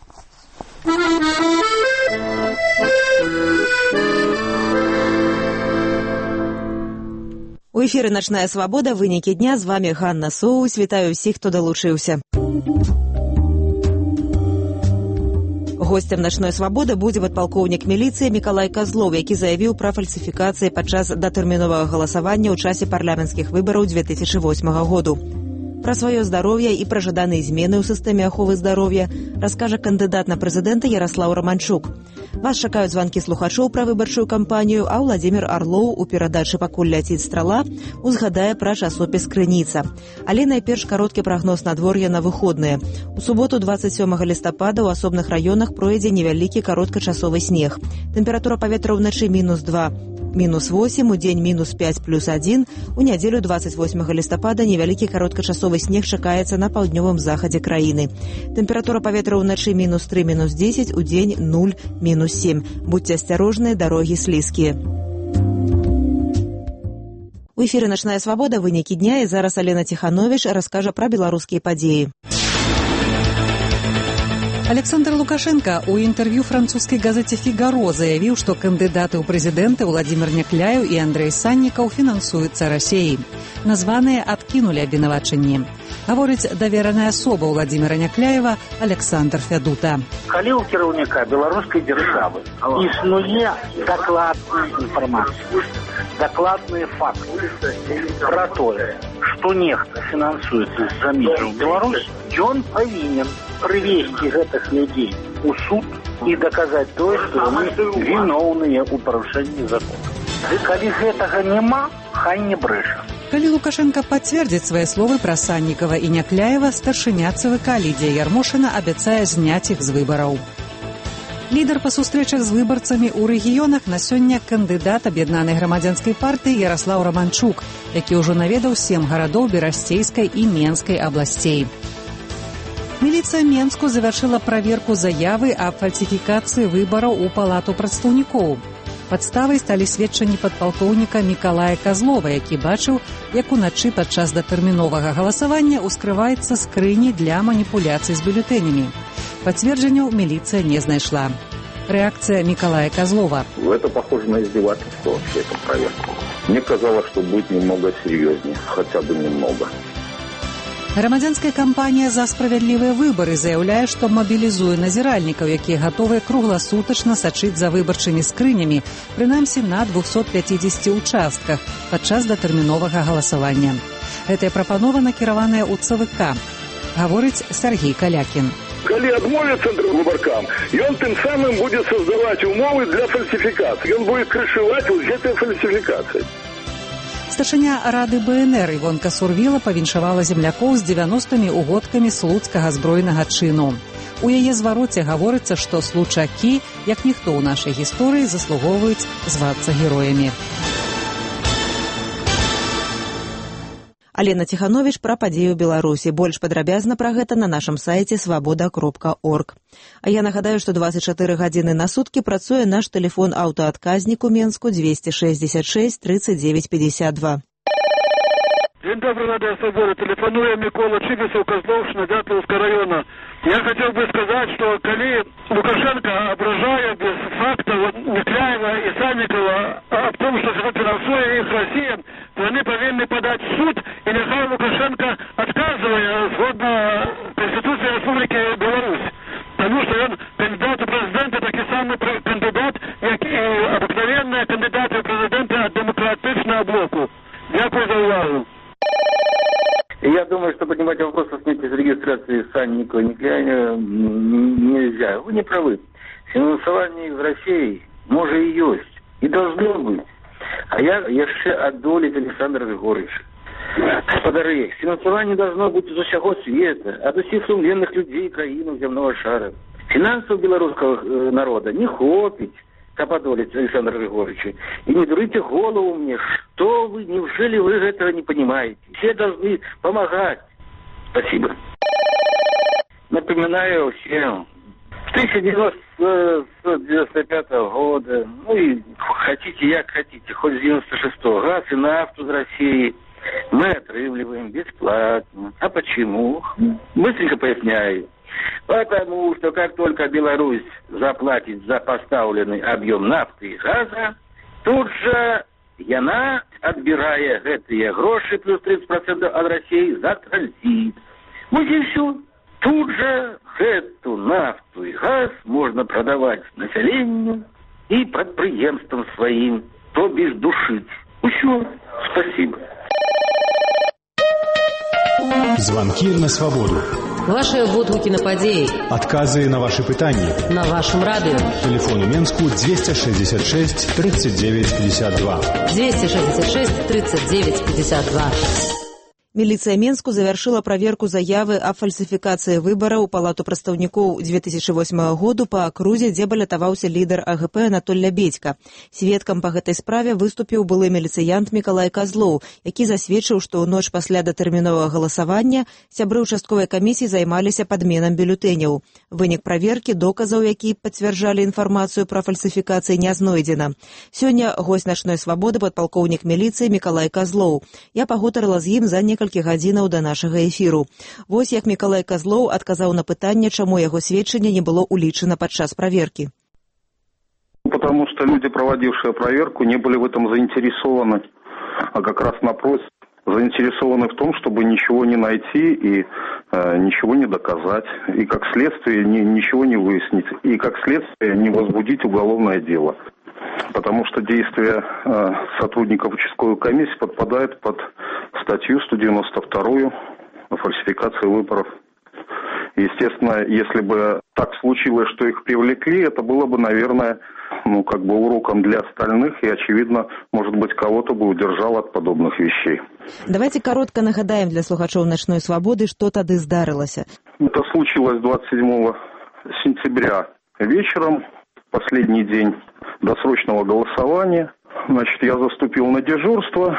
У эфіры «Начная свабода», вынікі дня, з вамі Ганна Соус, вітаю ўсіх, хто далучыўся. Гостем «Начной свабоды» будзе падпалкоўнік міліцыі Мікалай Казлоў, які заявіў пра фальсіфікацыі падчас датэрміновага галасавання ў часе парламенцкіх выбараў 2008 году. Пра сваё здароўе і пра жаданыя змены ў сістэме аховы здароўя раскажа кандыдат на прэзідэнта Яраслаў Раманчук. Вас чакаюць званкі слухачоў пра выбарчую кампанію, а Владзімір Арлоў у перадачы «Пакуль ляціць страла» узгадае пра часопіс «Крыніца». Але найперш кароткі прагноз надвор'я на выходныя. У суботу 27 лістапада ў асобных раёнах пройдзе невялікі кароткачасовы снег. Тэмпература паветра ўначы -2, -8, у дзень -5 +1. У нядзелю 28 лістапада невялікі кароткачасовы снег чакаецца на паўднёвым захадзе краіны. Тэмпература паветра ўначы -3, -10, у дзень 0, -7. Будьце асцярожныя, дарогі слізкія. У эфіры «Начная свабода», вынікі дня, і зараз Алена Ціхановіч раскажа пра беларускія падзеі. Александр Лукашенко у інтэрв'ю французскай газеце «Фігаро» заявіў, што кандыдаты ў прэзідэнты Владзімір Някляеў і Андрэй Саннікаў фінансуюцца Расіяй. Названыя адкінулі абвінавачанні. Гаворыць давераная асоба Владзіміра Някляева Александр Фядута. Калі ў кіраўніка беларускай дзяржавы існуе дакладная інфармацыя, дакладныя факты пра тое, што нехта фінансуецца з-за межаў Беларусь, ён павінен прывесці гэтых людзей у суд і даказаць тое, што яны віноўныя ў парушэнні закона. Калі гэтага няма, хай не брэша. Калі Лукашенко пацвердзіць свае словы пра Саннікава і Някляева, старшыня ЦВК Лідзія Ярмошына абяцае зняць іх з выбараў. Лідар па сустрэчах з выбарцамі ў рэгіёнах на сёння кандыдат аб'яднанай грамадзянскай партыі Яраслаў Раманчук, які ўжо наведаў 7 гарадоў Берасцейскай і Менскай абласцей. Міліцыя Менску завяршыла праверку заявы аб фальсіфікацыі выбараў у палату прадстаўнікоў. Падставай сталі сведчанні падпалкоўніка Мікалая Казлова, які бачыў, як уначы падчас датэрміновага галасавання ўскрываецца скрыні для маніпуляцый з бюлетэнямі. Пацверджанняў міліцыя не знайшла. Реакция Миколая Козлова. Это похоже на издевательство вообще, эта проверка. Мне казалось, что будет немного серьезнее, хотя бы немного. Грамадзянская кампанія «За справядлівыя выбары» заяўляе, што мабілізуе назіральнікаў, якія гатовыя кругласутачна сачыць за выбарчымі скрынямі, прынамсі на 250 участках падчас датэрміновага галасавання. Гэтая прапанова накіраваная ў ЦВК, гаворыць Сергей Калякін. Калі адмовіць цэнтрвыбаркам, ён тым самым будзе создаваць умовы для фальсіфікацыі. Ён будзе крышываць гэтай фальсіфікацыі. Старшыня Рады БНР Івонка Сурвіла павіншавала землякоў з 90-мі угодкамі слуцкага збройнага чыну. У яе звароце гаворыцца, што случакі, як ніхто ў нашай гісторыі, заслугоўваюць звацца героямі. Алена Ціхановіч пра падзею Беларусі. Больш падрабязна пра гэта на нашым сайце свабода.орг. А я нагадаю, што 24 гадзіны на суткі працуе наш тэлефон аўтаадказнік у Менску 266 39 52. День добрый, Радио Свобода. Телефонуя Микола Чибисов, Козловщина, Дятловского района. Я хотел бы сказать, что коли Лукашенко, ображая без факта Някляева и Санникова о том, что финансует их Россия, то они повинны подать в суд, и нехай Лукашенко отказывая згодно Конституции Республики Беларусь. Потому что он кандидат у президента, такой самый кандидат, как и обыкновенные кандидаты у президента от демократичного блоку. Дякую за увагу. Я думаю, что поднимать вопрос о снятии регистрации Санникова и Някляева нельзя. Вы не правы. Финансование из России, может, и есть, и должно быть. А я яшчэ адолець Александр Григорьевич. Спадары, фінансаванне должно быць з усяго света, ад усіх сумленных людзей краінаў зямнога шара. Фінансаў беларускага народа не хопіць, каб адолець Александр Григорьевич. И не дурите голову мне, что вы, неужели вы этого не понимаете? Все должны помогать. Спасибо. Напоминаю всем, 1995 года, ну и хотите, як хотите, хоть с 96-го, газ и нафту из России мы отрывливаем бесплатно. А почему? Быстренько поясняю. Потому что как только Беларусь заплатит за поставленный объем нафты и газа, тут же яна, отбирая гэтые гроши плюс 30% от России, затранзит. Вот и все. Тут же эту нафту и газ можно продавать населению и предприемствам своим, то бишь душить. Все. Спасибо. Звонки на свободу. Ваши водгуки на падеи. Отказы на ваши пытания. На вашем радио. Телефон у Менску 266 39 52. 266 39 52. Міліцыя Менску завяршыла праверку заявы аб фальсіфікацыі выбараў у палату прадстаўнікоў 2008 году па акрузе, дзе балятаваўся лідар АГП Анатоль Лябедзька. Сведкам па гэтай справе выступіў былы міліцыянт Мікалай Казлоў, які засведчыў, што ў ноч пасля датэрміновага галасавання сябры ўчастковай камісіі займаліся падменам бюлетэняў. Вынік праверкі, доказаў, які пацвярджалі інфармацыю пра фальсіфікацыі, не знойдзена. Сёння госць начной свабоды падпалкоўнік міліцыі Мікалай Казлоў. Я пагутарыла з ім за некалькі гадзінаў да нашага эфіру. Вось як Мікалай Казлоў адказаў на пытанне, чаму яго сведчанне не было улічана падчас праверкі. Потому что люди, проводившие проверку, не были в этом заинтересованы, а как раз напротив, заинтересованы в том, чтобы ничего не найти и ничего не доказать, и как следствие ничего не выяснить, и как следствие не возбудить уголовное дело. Потому что действия сотрудников участковой комиссии подпадают под статью 192 о фальсификации выборов. Естественно, если бы так случилось, что их привлекли, это было бы, наверное, уроком для остальных, и, очевидно, может быть, кого-то бы удержал от подобных вещей. Давайте коротко нагадаем для слухачоў «Начной свободы», что тады здарылася. Это случилось 27 сентября вечером, последний день досрочного голосования. Значит, я заступил на дежурство,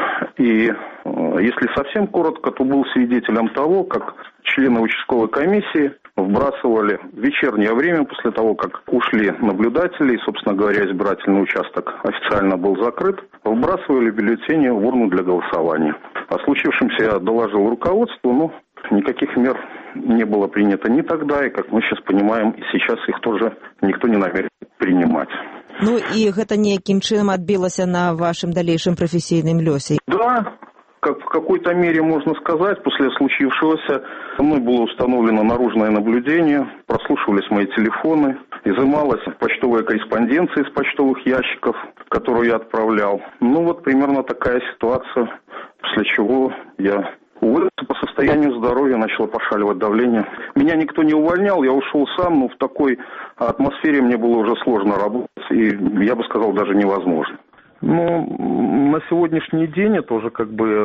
и если совсем коротко, то был свидетелем того, как члены участковой комиссии вбрасывали в вечернее время, после того, как ушли наблюдатели, и, собственно говоря, избирательный участок официально был закрыт, вбрасывали бюллетени в урну для голосования. О случившемся я доложил руководству, но никаких мер не было принято ни тогда, и, как мы сейчас понимаем, и сейчас их тоже никто не намерен принимать. Ну и гэта неким чынам адбілася на вашем дальнейшем профессийном лёсе? Да, в какой-то мере можно сказать, после случившегося мной было установлено наружное наблюдение, прослушивались мои телефоны, изымалась почтовая корреспонденция из почтовых ящиков, которую я отправлял. Ну вот примерно такая ситуация, после чего я уволился по состоянию здоровья, начало пошаливать давление. Меня никто не увольнял, я ушел сам, но в такой атмосфере мне было уже сложно работать, и я бы сказал, даже невозможно. Ну, на сегодняшний день это уже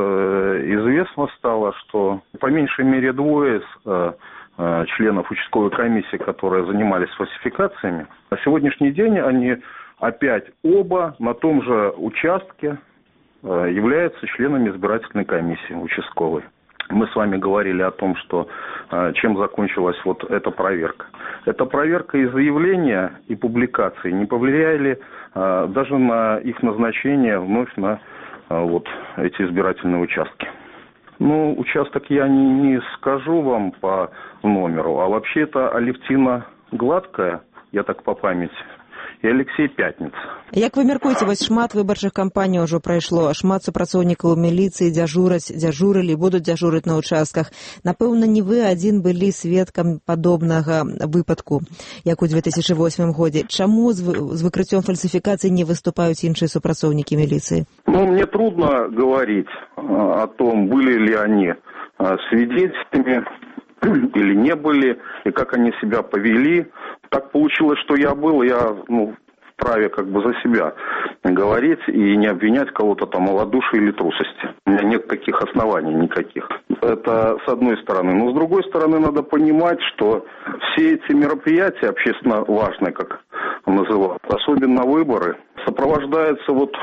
известно стало, что по меньшей мере двое из членов участковой комиссии, которые занимались фальсификациями, на сегодняшний день они опять оба на том же участке являются членами избирательной комиссии участковой. Мы с вами говорили о том, что чем закончилась вот эта проверка. Эта проверка и заявления, и публикации не повлияли даже на их назначение вновь на вот эти избирательные участки. Ну, участок я не скажу вам по номеру, а вообще это Алевтина Гладкая, я так по памяти, и Алексей Пятница. Як вы мяркуеце, вось шмат выбарчых кампаній ўжо прайшло, шмат супрацоўнікаў міліцыі дзяжурылі, будуць дзяжурыць на участках. Напэўна, не вы адзін былі сведкам падобнага выпадку, як у 2008 годзе. Чаму з выкрыццём фальсификаций не выступаюць іншыя супрацоўнікі міліцыі? Ну, мне трудно говорить о том, были ли они свидетелями или не были, и как они себя повели. Так получилось, что я был, в вправе как бы за себя говорить и не обвинять кого-то там в малодушии или трусости. У меня нет таких оснований никаких. Это с одной стороны. Но с другой стороны надо понимать, что все эти мероприятия общественно важные, как называют, особенно выборы, сопровождаются вот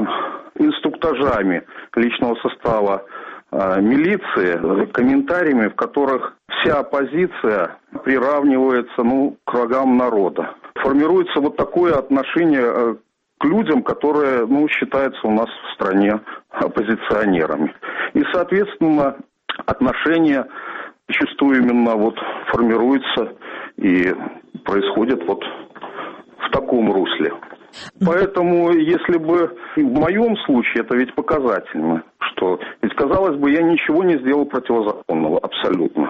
инструктажами личного состава милиции, комментариями, в которых вся оппозиция приравнивается, к врагам народа. Формируется вот такое отношение к людям, которые, считаются у нас в стране оппозиционерами. И, соответственно, отношения зачастую именно формируются и происходят в таком русле. Поэтому, если бы в моем случае, это ведь показательно, что ведь, казалось бы, я ничего не сделал противозаконного, абсолютно.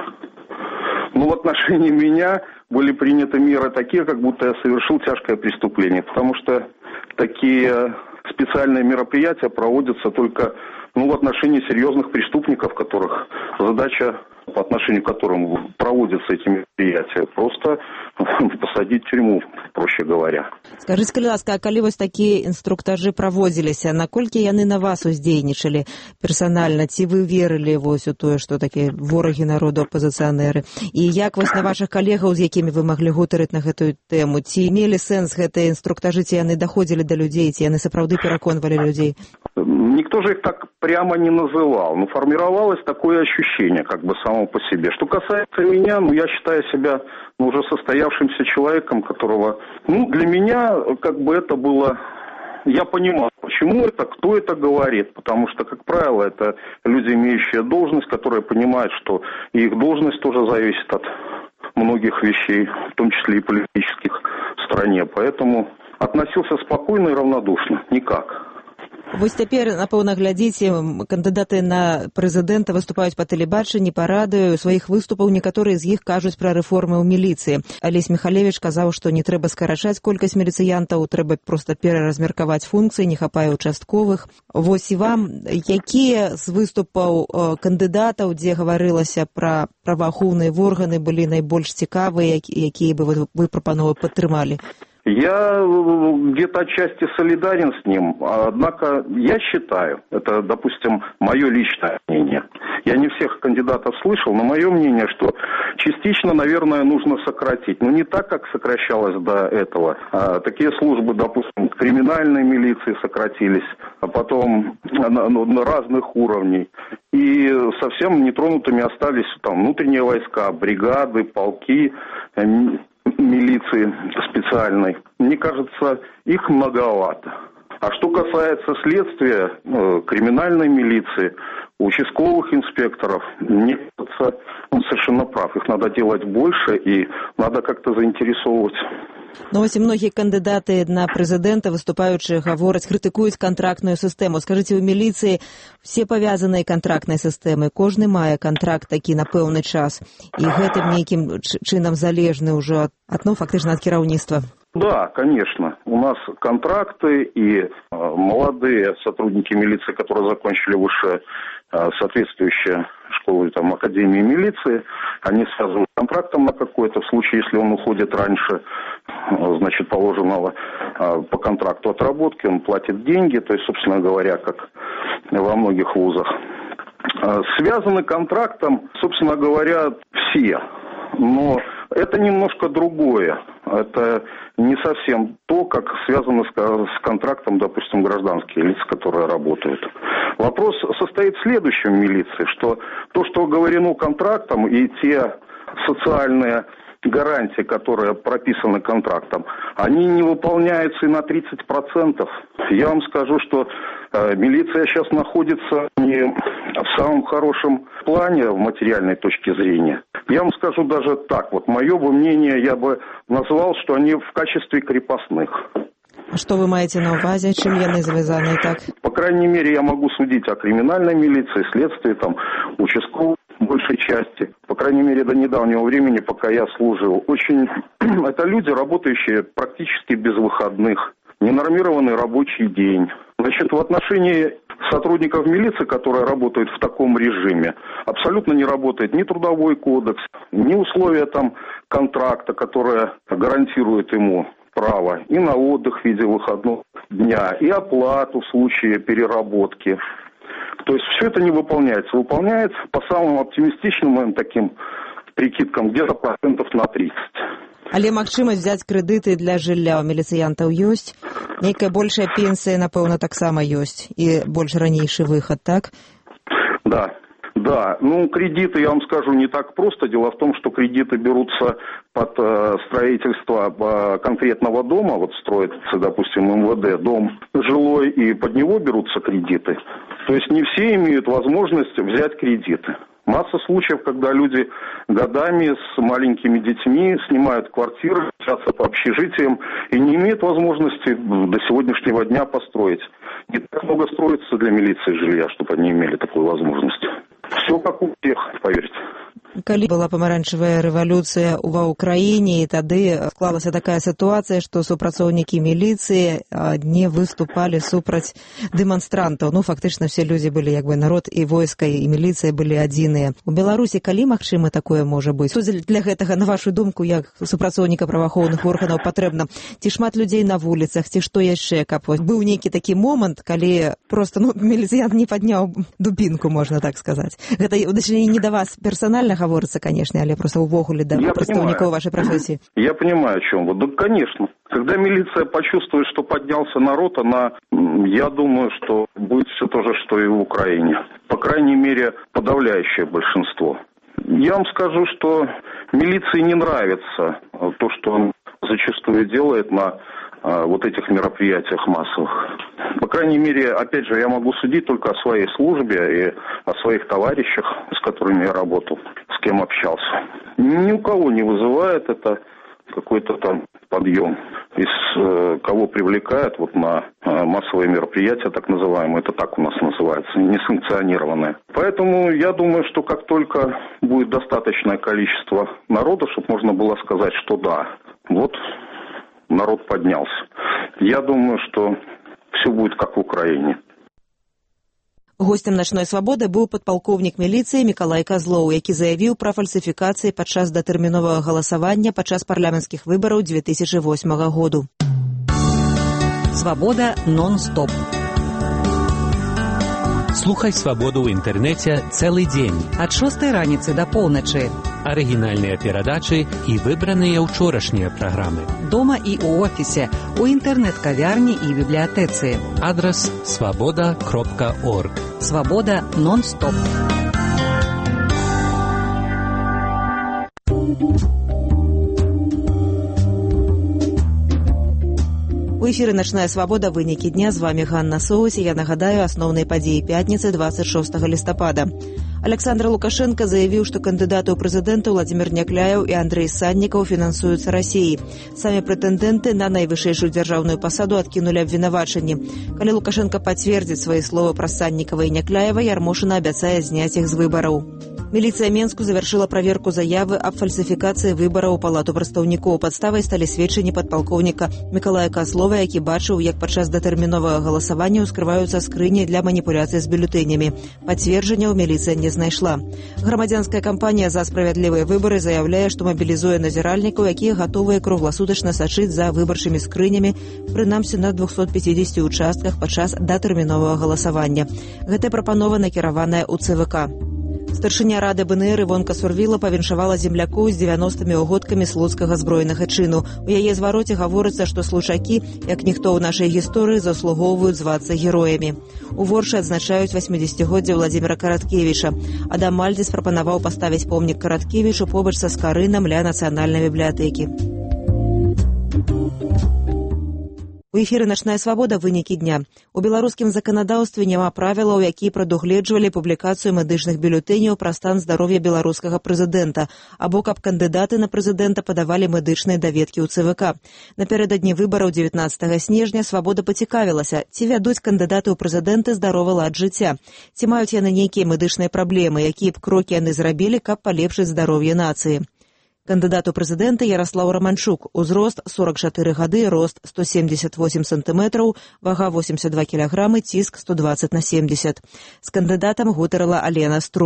Но в отношении меня были приняты меры такие, как будто я совершил тяжкое преступление, потому что такие специальные мероприятия проводятся только в отношении серьезных преступников, которых задача, по отношению к которым проводятся эти мероприятия, просто посадить в тюрьму, проще говоря. Скажите, ласка, а калі вось такія інструктажы праводзіліся, наколькі яны на вас уздзейнічалі персанальна, ці вы верылі вось у тое, што такія ворагі народу апазіцыянеры? І як вось на вашых калегаў, з якімі вы маглі гутарыць на гэтую тэму, ці мелі сэнс гэтыя інструктажы, ці яны даходзілі да людзей, ці яны сапраўды пераконвалі людей? Никто же их так прямо не называл, но формировалось такое ощущение, как бы само по себе. Что касается меня, я считаю себя уже состоявшимся человеком, которого, для меня как бы это было, я понимал, почему это, кто это говорит, потому что, как правило, это люди, имеющие должность, которые понимают, что их должность тоже зависит от многих вещей, в том числе и политических в стране, поэтому относился спокойно и равнодушно, никак. Вось цяпер, напэўна, глядзіце, кандыдаты на прэзідэнта выступаюць па тэлебачанні, па радыё, сваіх выступаў некаторыя з іх кажуць пра рэформы ў міліцыі. Алесь Михалевич казаў, што не трэба скарачаць колькасць міліцыянтаў, трэба проста пераразмеркаваць функцыі, не хапае участковых. Вось і вам, якія з выступаў кандыдатаў, дзе гаварылася пра праваахоўныя органы, былі найбольш цікавыя, якія бы вы прапановы падтрымалі? Я где-то отчасти солидарен с ним, однако я считаю, это, допустим, мое личное мнение, я не всех кандидатов слышал, но мое мнение, что частично, наверное, нужно сократить, но не так, как сокращалось до этого. Такие службы, допустим, криминальной милиции сократились, а потом на разных уровней. И совсем нетронутыми остались внутренние войска, бригады, полки, милиции специальной. Мне кажется, их многовато. А что касается следствия, криминальной милиции, участковых инспекторов, мне кажется, он совершенно прав. Их надо делать больше и надо как-то заинтересовывать. Но вось многія кандыдаты на прэзідэнта, выступаючыя, гавораць, крытыкуюць кантрактную сістэму. Скажыце, у міліцыі все павязаныя кантрактнай сістэмай, кожны мае кантракт такі на пэўны час, і гэтым нейкім чынам залежны ўжо фактычна ад кіраўніцтва. Да, конечно. У нас контракты, и молодые сотрудники милиции, которые закончили высшее соответствующее школу, академии милиции, они связывают контрактом на какой-то, в случае, если он уходит раньше, значит, положенного по контракту отработки, он платит деньги, то есть, собственно говоря, как во многих вузах. Связаны контрактом, собственно говоря, все, но это немножко другое. Это не совсем то, как связано с контрактом, допустим, гражданские лица, которые работают. Вопрос состоит в следующем в милиции, что то, что говорено контрактом, и те социальные гарантии, которые прописаны контрактом, они не выполняются и на 30%. Я вам скажу, что милиция сейчас находится не в самом хорошем плане в материальной точке зрения. Я вам скажу даже так, мое бы мнение, я бы назвал, что они в качестве крепостных. А что вы маете на увазе, чем яны завязаны так? По крайней мере, я могу судить о криминальной милиции, следствии, участковой большей части. По крайней мере, до недавнего времени, пока я служил. Это люди, работающие практически без выходных. Ненормированный рабочий день. Значит, в отношении сотрудников милиции, которые работают в таком режиме, абсолютно не работает ни трудовой кодекс, ни условия контракта, которые гарантируют ему право и на отдых в виде выходного дня, и оплату в случае переработки. То есть все это не выполняется. Выполняется по самым оптимистичным таким прикидкам где-то процентов на 30. Але магчымасць взять крэдыты для жылля ў міліцыянтаў ёсць? Нейкая большая пенсія, напэўна, таксама ёсць. И больш ранейшы выход, так? Да. Да, кредиты, я вам скажу, не так просто. Дело в том, что кредиты берутся под строительство конкретного дома. Вот строится, допустим, МВД, дом жилой, и под него берутся кредиты. То есть не все имеют возможность взять кредиты. Масса случаев, когда люди годами с маленькими детьми снимают квартиры, садятся по общежитиям и не имеют возможности до сегодняшнего дня построить. Не так много строится для милиции жилья, чтобы они имели такую возможность. Все как у всех, поверьте. Калі была памаранчавая рэвалюцыя ва ўкраіне, і тады склалася такая сітуацыя, што супрацоўнікі міліцыі не выступалі супраць дэманстрантаў. Фактычна все людзі былі народ і войска, і міліцыя былі адзіныя. У Беларусі калі магчыма такое можа быць? Для гэтага, на вашу думку, як супрацоўніка праваахоўных органаў патрэбна ці шмат людзей на вуліцах, ці што яшчэ, каб быў нейкі такі момант, калі просто міліцыянт не падняў дубінку, можна так сказаць. Гэта не да вас персанальна говорится, конечно, але просто увогуле да представников вашей профессии. Я понимаю, о чем вы. Да, конечно. Когда милиция почувствует, что поднялся народ, я думаю, что будет все то же, что и в Украине. По крайней мере, подавляющее большинство. Я вам скажу, что милиции не нравится то, что он зачастую делает на вот этих мероприятиях массовых. По крайней мере, опять же, я могу судить только о своей службе и о своих товарищах, с которыми я работал, с кем общался. Ни у кого не вызывает это какой-то там подъем. Из кого привлекают на массовые мероприятия, так называемые, это так у нас называется, несанкционированные. Поэтому я думаю, что как только будет достаточное количество народа, чтобы можно было сказать, что да, вот народ поднялся. Я думаю, что все будет как в Украине. Гостем «Ночной свободы» быў падпалкоўнік міліцыі Мікалай Казлоў, які заявіў пра фальсіфікацыі падчас датэрміновага галасавання падчас парламенцкіх выбараў 2008 году. Свабода нон-стоп. Слухай «Свабоду» ў інтэрнэце цэлы дзень. Ад 6 раніцы да поўначы. Арыгінальныя перадачы і выбраныя ўчорашнія праграмы. Дома і ў офісе, у інтэрнэт-кавярні і бібліятэцы. Адрас свабода.орг. Свабода нон-стоп. У эфіры «Ночная свобода», вынікі дня. З вами Ганна Соус, і я нагадаю асноўныя падзеі пятніцы 26 лістапада. Александр Лукашенко заявіў, што кандыдаты ў прэзідэнты Владимир Някляев і Андрей Саннікаў фінансуюцца Расіяй. Самі прэтэндэнты на найвышэйшую дзяржаўную пасаду адкінулі абвінавачанні. Калі Лукашенко пацвердзіць свае словы пра Саннікава і Някляева, Ярмошына абяцае зняць іх з выбараў. Міліцыя Менску завершила праверку заявы аб фальсіфікацыі выбараў у палату прадстаўнікоў. Падставай сталі сведчанні падпалкоўніка Мікалая Каслова, які бачыў, як падчас датэрміновага галасавання ўскрываюцца скрыні для маніпуляцый з бюлетэнямі. Пацверджанняў міліцыя не знайшла. Грамадзянская кампанія «За справядлівыя выбары» заяўляе, што мабілізуе назіральнікаў, якія гатовыя кругласутачна сачыць за выбарчымі скрынямі, прынамсі на 250 участках падчас датэрміновага галасавання. Гэтая прапанова накіраваная ў ЦВК. Старшыня рады БНР Івонка Сурвіла павіншавала землякоў з 90-мі ўгодкамі слуцкага збройнага чыну. У яе звароце гаворыцца, што случакі, як ніхто ў нашай гісторыі, заслугоўваюць звацца героямі. У Воршы адзначаюць 80-годдзе Владзіміра Караткевіча. Адам Мальдзіс прапанаваў паставіць помнік Караткевічу побач са скарынам ля нацыянальнай бібліятэкі. У эфіры «Ночная свобода», вынікі дня. У беларускім заканадаўстве няма правілаў, якія прадугледжвалі публікацыю медычных бюлетэняў пра стан здароўя беларускага прэзідэнта, або каб кандыдаты на прэзідэнта падавалі медычныя даведкі ў ЦВК. Напярэдадні выбараў 19 снежня «Свабода» пацікавілася, ці вядуць кандыдаты ў прэзідэнты здаровы лад жыцця, ці маюць яны нейкія медычныя праблемы, якія б крокі яны зрабілі, каб палепшыць здароўе нацыі. Кандыдат у прэзідэнты Яраслаў Раманчук. Узрост 44 гады, рост 178 сантыметраў, вага 82 кілаграмы, ціск 120/70. З кандыдатам гутарыла Алена Струве.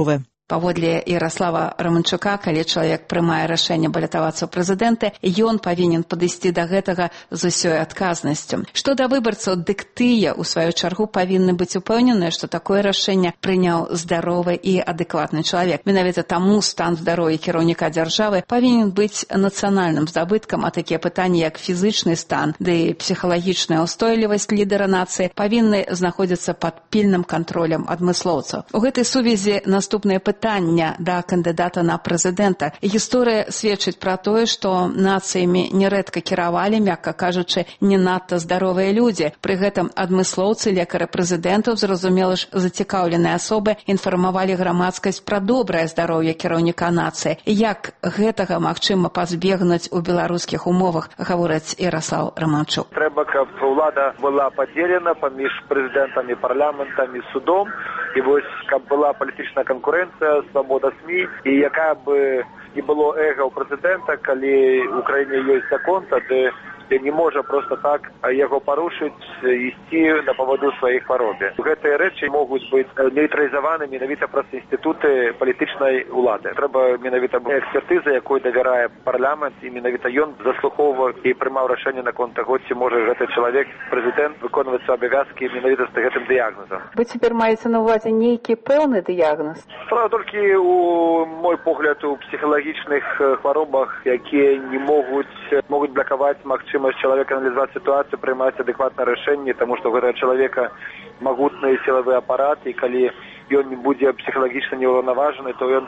Паводле Ярослава Романчука, калі чалавек прымае рашэнне балятавацца ў прэзідэнты, ён павінен падысці да гэтага з усёй адказнасцю. Што да выбарцаў, дык тыя, у сваю чаргу, павінны быць упэўненыя, што такое рашэнне прыняў здаровы і адэкватны чалавек. Менавіта таму стан здароўя кіраўніка дзяржавы павінен быць нацыянальным здабыткам, а такія пытанні, як фізычны стан, ды псіхалагічная ўстойлівасць лідара нацыі павінны знаходзіцца пад пільным кантролем адмыслоўцаў. У гэтай сувязі наступнае пытання да кандыдата на прэзідэнта. Гісторыя сведчыць пра тое, што нацыямі нярэдка кіравалі, мякка кажучы, не надта здаровыя людзі. Пры гэтым адмыслоўцы, лекары прэзідэнтаў, зразумела ж, зацікаўленыя асобы інфармавалі грамадскасць пра добрае здароўе кіраўніка нацыі. Як гэтага магчыма пазбегнуць у беларускіх умовах, гаворыць Ярослав Романчук. Трэба, каб улада была падзелена паміж прэзідэнтам і парламентам і судом, і вось каб была палітычная канкурэнцыя, свабода СМІ, і якая бы не было эга ў прэзідэнта, калі ў краіне ёсць закон, тады не можа просто так яго парушыць, ісці на паводу сваіх хваробе. Гэтыя рэчы могуць быць нейтралізаваны менавіта праз інстытуты палітычнай улады. Трэба менавіта экспертыза, якой давярае парламент, і менавіта ён заслухоўваў і прымаў рашэнне наконт таго, ці можа гэты чалавек, прэзідэнт, выконваць абавязкі менавіта з гэтым дыягназам. Вы цяпер маеце на ўвазе нейкі пэўны дыягназ? Справа толькі, у мой погляд, у псіхалагічных хваробах, якія не могуць блакаваць магчымасць человека анализовать ситуацию, принимать адекватное решение, потому что у этого человека могутный силовый аппарат, и коли он не будет психологично неуравноваженный, то он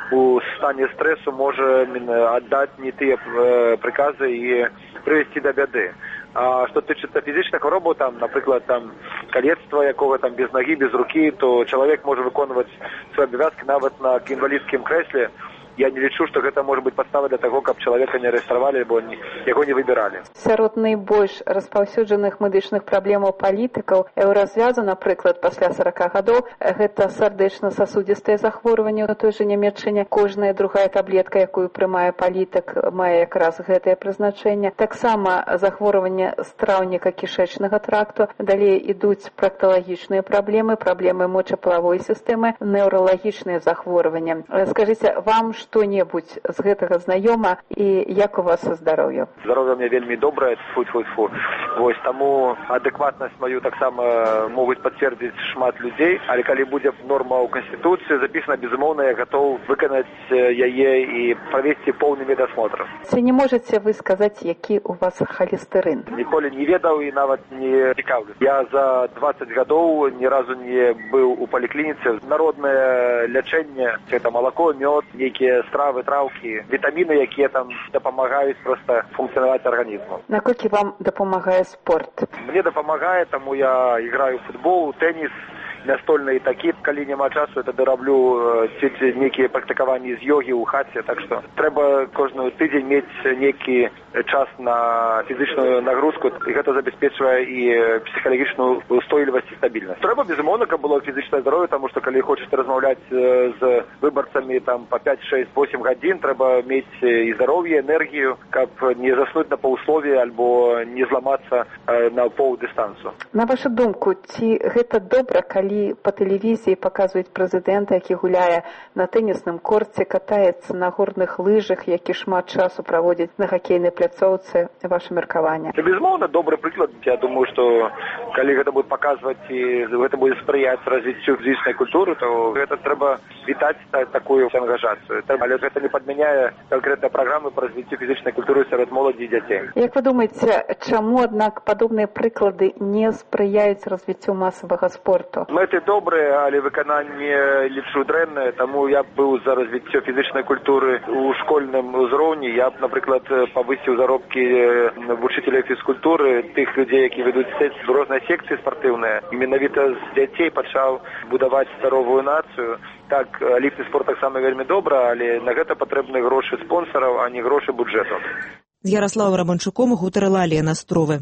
у стане стрессу может отдать не те приказы и привести до беды. А что тычыцца фізічных хвороб, там, например, там калецтва якого там без ноги, без руки, то человек может выконваць свои обовязки нават на инвалидском кресле. Я не лічу, што гэта можа быць падстава для таго, каб чалавека не арыштавалі, бо яго не выбіралі. Сярод найбольш распаўсюджаных медычных праблемаў палітыкаў еўразвязу, напрыклад, пасля 40 гадоў, гэта сардэчна-сасудзістыя захворванні. У той жа Нямецчыне кожная другая таблетка, якую прымае палітык, мае якраз гэтае прызначэнне. Таксама захворванне страўніка кішэчнага тракту. Далей ідуць практалагічныя праблемы, праблемы мочапалавой сістэмы, неўралагічныя захворванні. Скажыце, вам што-небудзь з гэтага знаёма і як у вас са здароўем? Здароўе у мяне вельмі добрае, фу-фу-фу. Вось таму адэкватнасць маю таксама могуць пацвердзіць шмат людзей, але калі будзе норма ў Канстытуцыі запісана, безумоўна, я гатоў выканаць яе і правесці поўны медасмотр. Ці не можаце вы сказаць, які у вас холестэрын? Ніколі не ведаў і нават не цікаўлюсь. Я за 20 гадоў ні разу не быў у паліклініцы. Народнае лячэнне, гэта малако, мёд, нейкія стравы, траўкі, вітаміны, якія там дапамагаюць проста функцыянаваць арганізму. Наколькі вам дапамагае спорт? Мне дапамагае, таму я іграю ў футбол, тэніс, настольны і такі. Калі няма часу, тады раблю нейкія практыкаванні з йогі ў хаце, так што трэба кожны тыдзень мець нейкі час на фізічную нагрузку, і гэта забяспечвае і псіхалагічную устойлівасць і стабільнасць. Трэба, безумоўна, каб было фізічнае здароўе, таму што калі хочаш размаўляць з выбарцамі там па 5, 6, 8 гадзін, трэба мець і здароўе, энергію, каб не заснуць на паўслове альбо не зламацца на паўдыстанцыю. На вашу думку, ці гэта добра, калі па тэлевізіі паказваюць прэзідэнта, які гуляе на тэнісным корце, катаецца на горных лыжах, які шмат часу праводзіць на хакейнай пляцоўцы? Ваше меркаванне? Безумоўна, добры прыклад. Я думаю, што калі гэта будзе паказваць і гэта будзе спрыяць развіццю фізічнай культуры, то гэта трэба вітаць такую ангажацыю. Але гэта не падмяняе канкрэтныя праграмы па развіццю фізічнай культуры сярод моладзі і дзяцей. Як вы думаеце, чаму, аднак, падобныя прыклады не спрыяюць развіццю масавага спорту? Мэты добрыя, але выкананне лічу дрэннае, таму я быў за развіццё фізічнай культуры ў школьным узроўні. Я б, напрыклад, павысіў заробкі вучыцеляў фізкультуры, тых людзей, які ведуць розныя секцыі спартыўныя. Менавіта з дзяцей пачаў будаваць здаровую нацыю. Так, алімпійскі спорт таксама вельмі добра, але на гэта патрэбны грошы спонсараў, а не грошы бюджэту. З Ярославом Романчуком гутарыла Лена Стровы.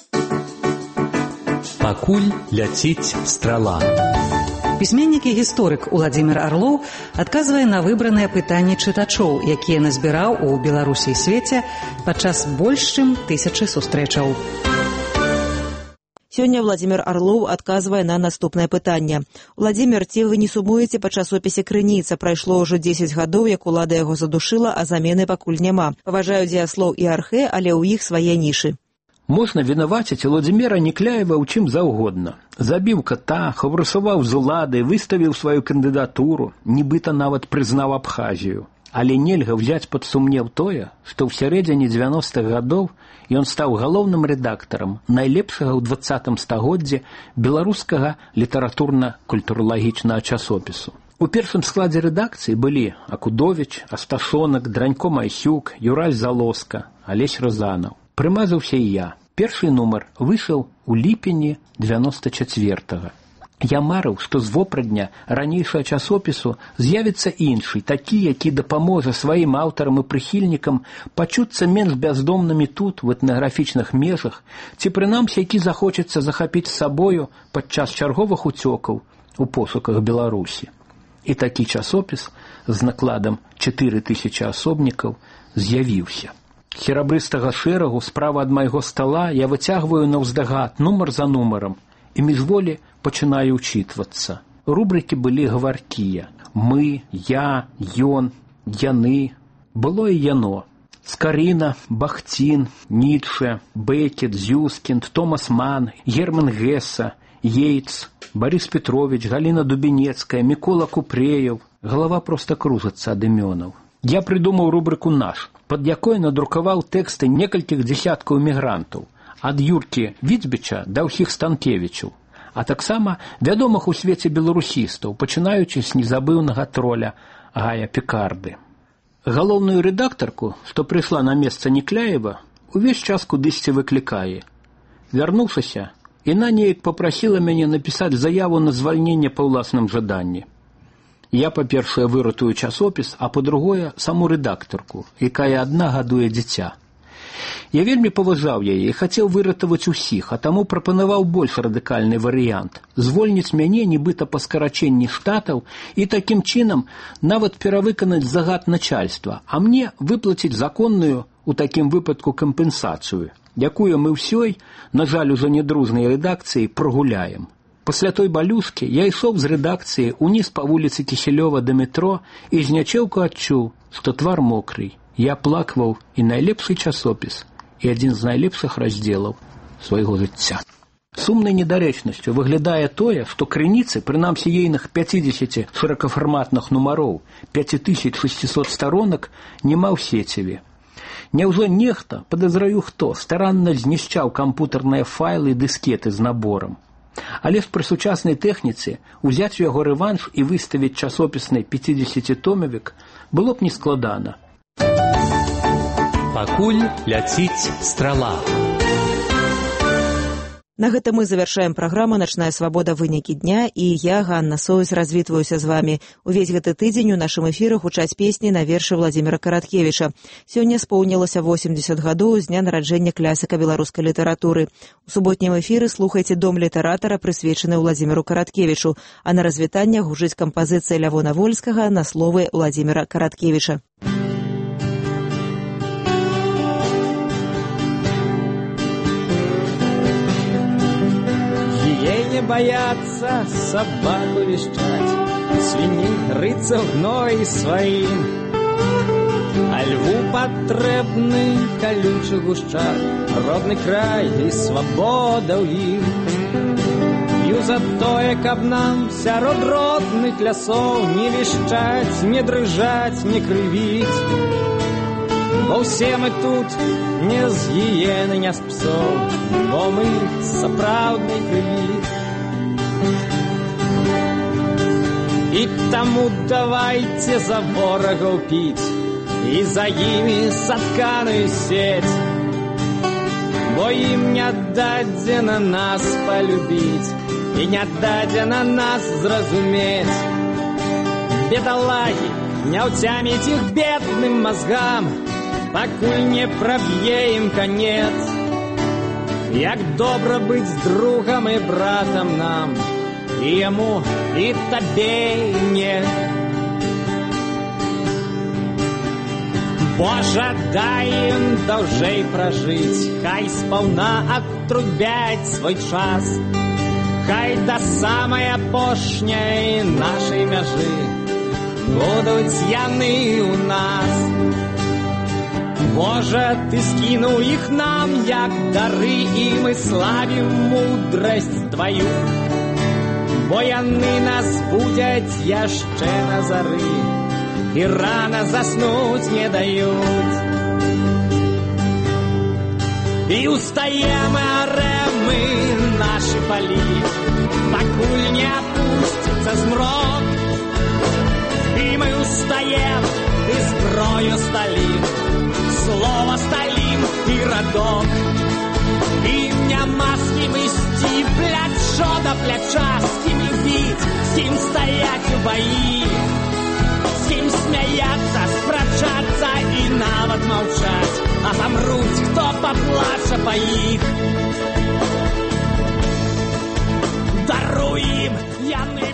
Пакуль ляціць страла. Пісьменнік і гісторык Уладзімір Арлоў адказвае на выбраныя пытанні чытачоў, якія назбіраў у Беларусі і свеце падчас больш чым 1000 сустрэчаў. Сёння Владимир Орлоў адказвае на наступнае пытанне. Владимир, ці вы не сумуеце па часопісе «Крыніца»? Прайшло ўжо 10 гадоў, як улада яго задушыла, а замены пакуль няма. Паважаю дзеяслоў і архэ, але ў іх свае нішы. Можна вінаваціць Владимира Некляева ў чым заўгодна. Забіў кота, хабрусаваў з уладай, выставіў сваю кандыдатуру, нібыта нават прызнаў Абхазію. Але нельга взяць пад сумнеў тое, што ў сярэдзіне 90-х гадоў ён стаў галоўным рэдактарам найлепшага ў 20-м стагоддзі беларускага літаратурна-культуралагічнага часопісу. У першым складзе рэдакцыі былі Акудовіч, Асташонак, Дранько Майсюк, Юраль Залоска, Алесь Розанаў. Прымазаўся і я. Першы нумар выйшаў у ліпені 94-го. Я марыў, што з вопрадня ранейшага часопісу з'явіцца іншы, такі, які дапаможа сваім аўтарам і прыхільнікам пачуцца менш бяздомнымі тут, у этнаграфічных межах, ці прынамсі, які захочацца захапіць з сабою падчас чарговых уцёкаў у пошуках Беларусі. І такі часопіс з накладам 4000 асобнікаў з'явіўся. Серабрыстага шэрагу справа ад майго стала я выцягваю наўздагад нумар за нумарам і міжволі пачынаю ўчытвацца. Рубрыкі былі гаваркія. Мы, я, ён, яны. Было і яно. Скарына, Бахцін, Ніцше, Бекет, Зюскінд, Томас Ман, Герман Гесса, Ейц, Борис Петрович, Галіна Дубінецкая, Мікола Купреев. Галава проста кружацца ад імёнаў. Я придумаў рубрыку «Наш», пад якой надрукаваў тэксты некалькіх дзесяткаў мігрантаў, ад Юркі Віцбіча да ўсіх Станкевічаў, а таксама вядомых у свеце беларусістаў, пачынаючы з незабыўнага троля Гая Пікарды. Галоўную рэдактарку, што прыйшла на месца Некляева, увесь час кудысьці выклікае. Вярнуўшыся, яна неяк папрасіла мяне напісаць заяву на звальненне па ўласным жаданні. Я, па-першае, выратую часопіс, а па-другое, саму рэдактарку, якая адна гадуе дзіця. Я вельмі паважаў яе і хацеў выратаваць усіх, а таму прапанаваў больш радыкальны варыянт – звольніць мяне нібыта па скарачэнні штатаў і такім чынам нават перавыканаць загад начальства, а мне выплаціць законную у такім выпадку кампенсацыю, якую мы ўсёй, на жаль, ужо нядружнай рэдакцыі прагуляем. Пасля той балюшкі я ішоў з рэдакцыі уніз па вуліцы Кісялёва да метро і з нячэўку адчуў, што твар мокрый. Я плакваў і найлепшы часопіс, і адзін з найлепшых раздзелаў свайго жыцця. Сумнай недарэчнасцю выглядае тое, што крыніцы, прынамсі ейных 50 шырокафарматных нумароў, 5600 сторонак, няма ў сеціве. Няўжо нехта, падазраю хто, старанна знішчаў кампутарныя файлы і дыскеты з наборам. Але ж пры сучаснай тэхніцы узяць у яго рэванш і выставіць часопісны 50-томовік было б нескладана. Пакуль ляціць страла. На гэта мы завяршаем праграму «Начная свабода. Вынікі дня» і я, Ганна Союз, развітваюся з вамі. Увесь гэты тыдзень у нашым эфіры гучаць песні на вершы Владимира Караткевіча. Сёння споўнілася 80 гадоў з дня нараджэння класіка беларускай літаратуры. У суботнім эфіры слухайце «Дом літаратара», прысвечаны Владимиру Караткевічу, а на развітанне гучыць кампазіцыя Лявона Вольскага на словы Владимира Караткевіча. Не бояться собаку вещать, свиней рыться в гной своим, а льву потребны колючий гушчар, родный край и свобода у ім. П'ю за тое, каб нам сярод родных лясоў не вішчаць, не дрыжаць, не крывіць. Бо ўсе мы тут не з гіены, не з псоў, бо мы сапраўднай крыві. І таму давайте за ворагаў піць і за імі сатканую сеть, бо ім не дадзена нас полюбіць і не дадзена нас зразумець. Бедалагі, не ўцяміць іх бедным мозгам, пакуль не праб'е ім канец. Як добра быць другам і братам нам, і яму, і табе, і мне. Божа, дай ім даўжэй пражыць, хай спаўна атрубяць свой час, хай да самай апошняй нашай мяжы будуць яны ў нас. Божа, ты скінуў іх нам, як дары, і мы славім мудрасць тваю, бо яны нас будзяць яшчэ на зары і рана заснуць не даюць. І устаем і арем мы нашы палі, пакуль не апусціцца змрок. І мы устаем і зброю сталім, слова сталім і радок. Ім няма з кім ісці плячо да пляча, з кім любіць, з кім стаяць у баі, з кім смяяцца, спрачацца і нават маўчаць, а замруць, хто паплача па іх. Даруй ім, яны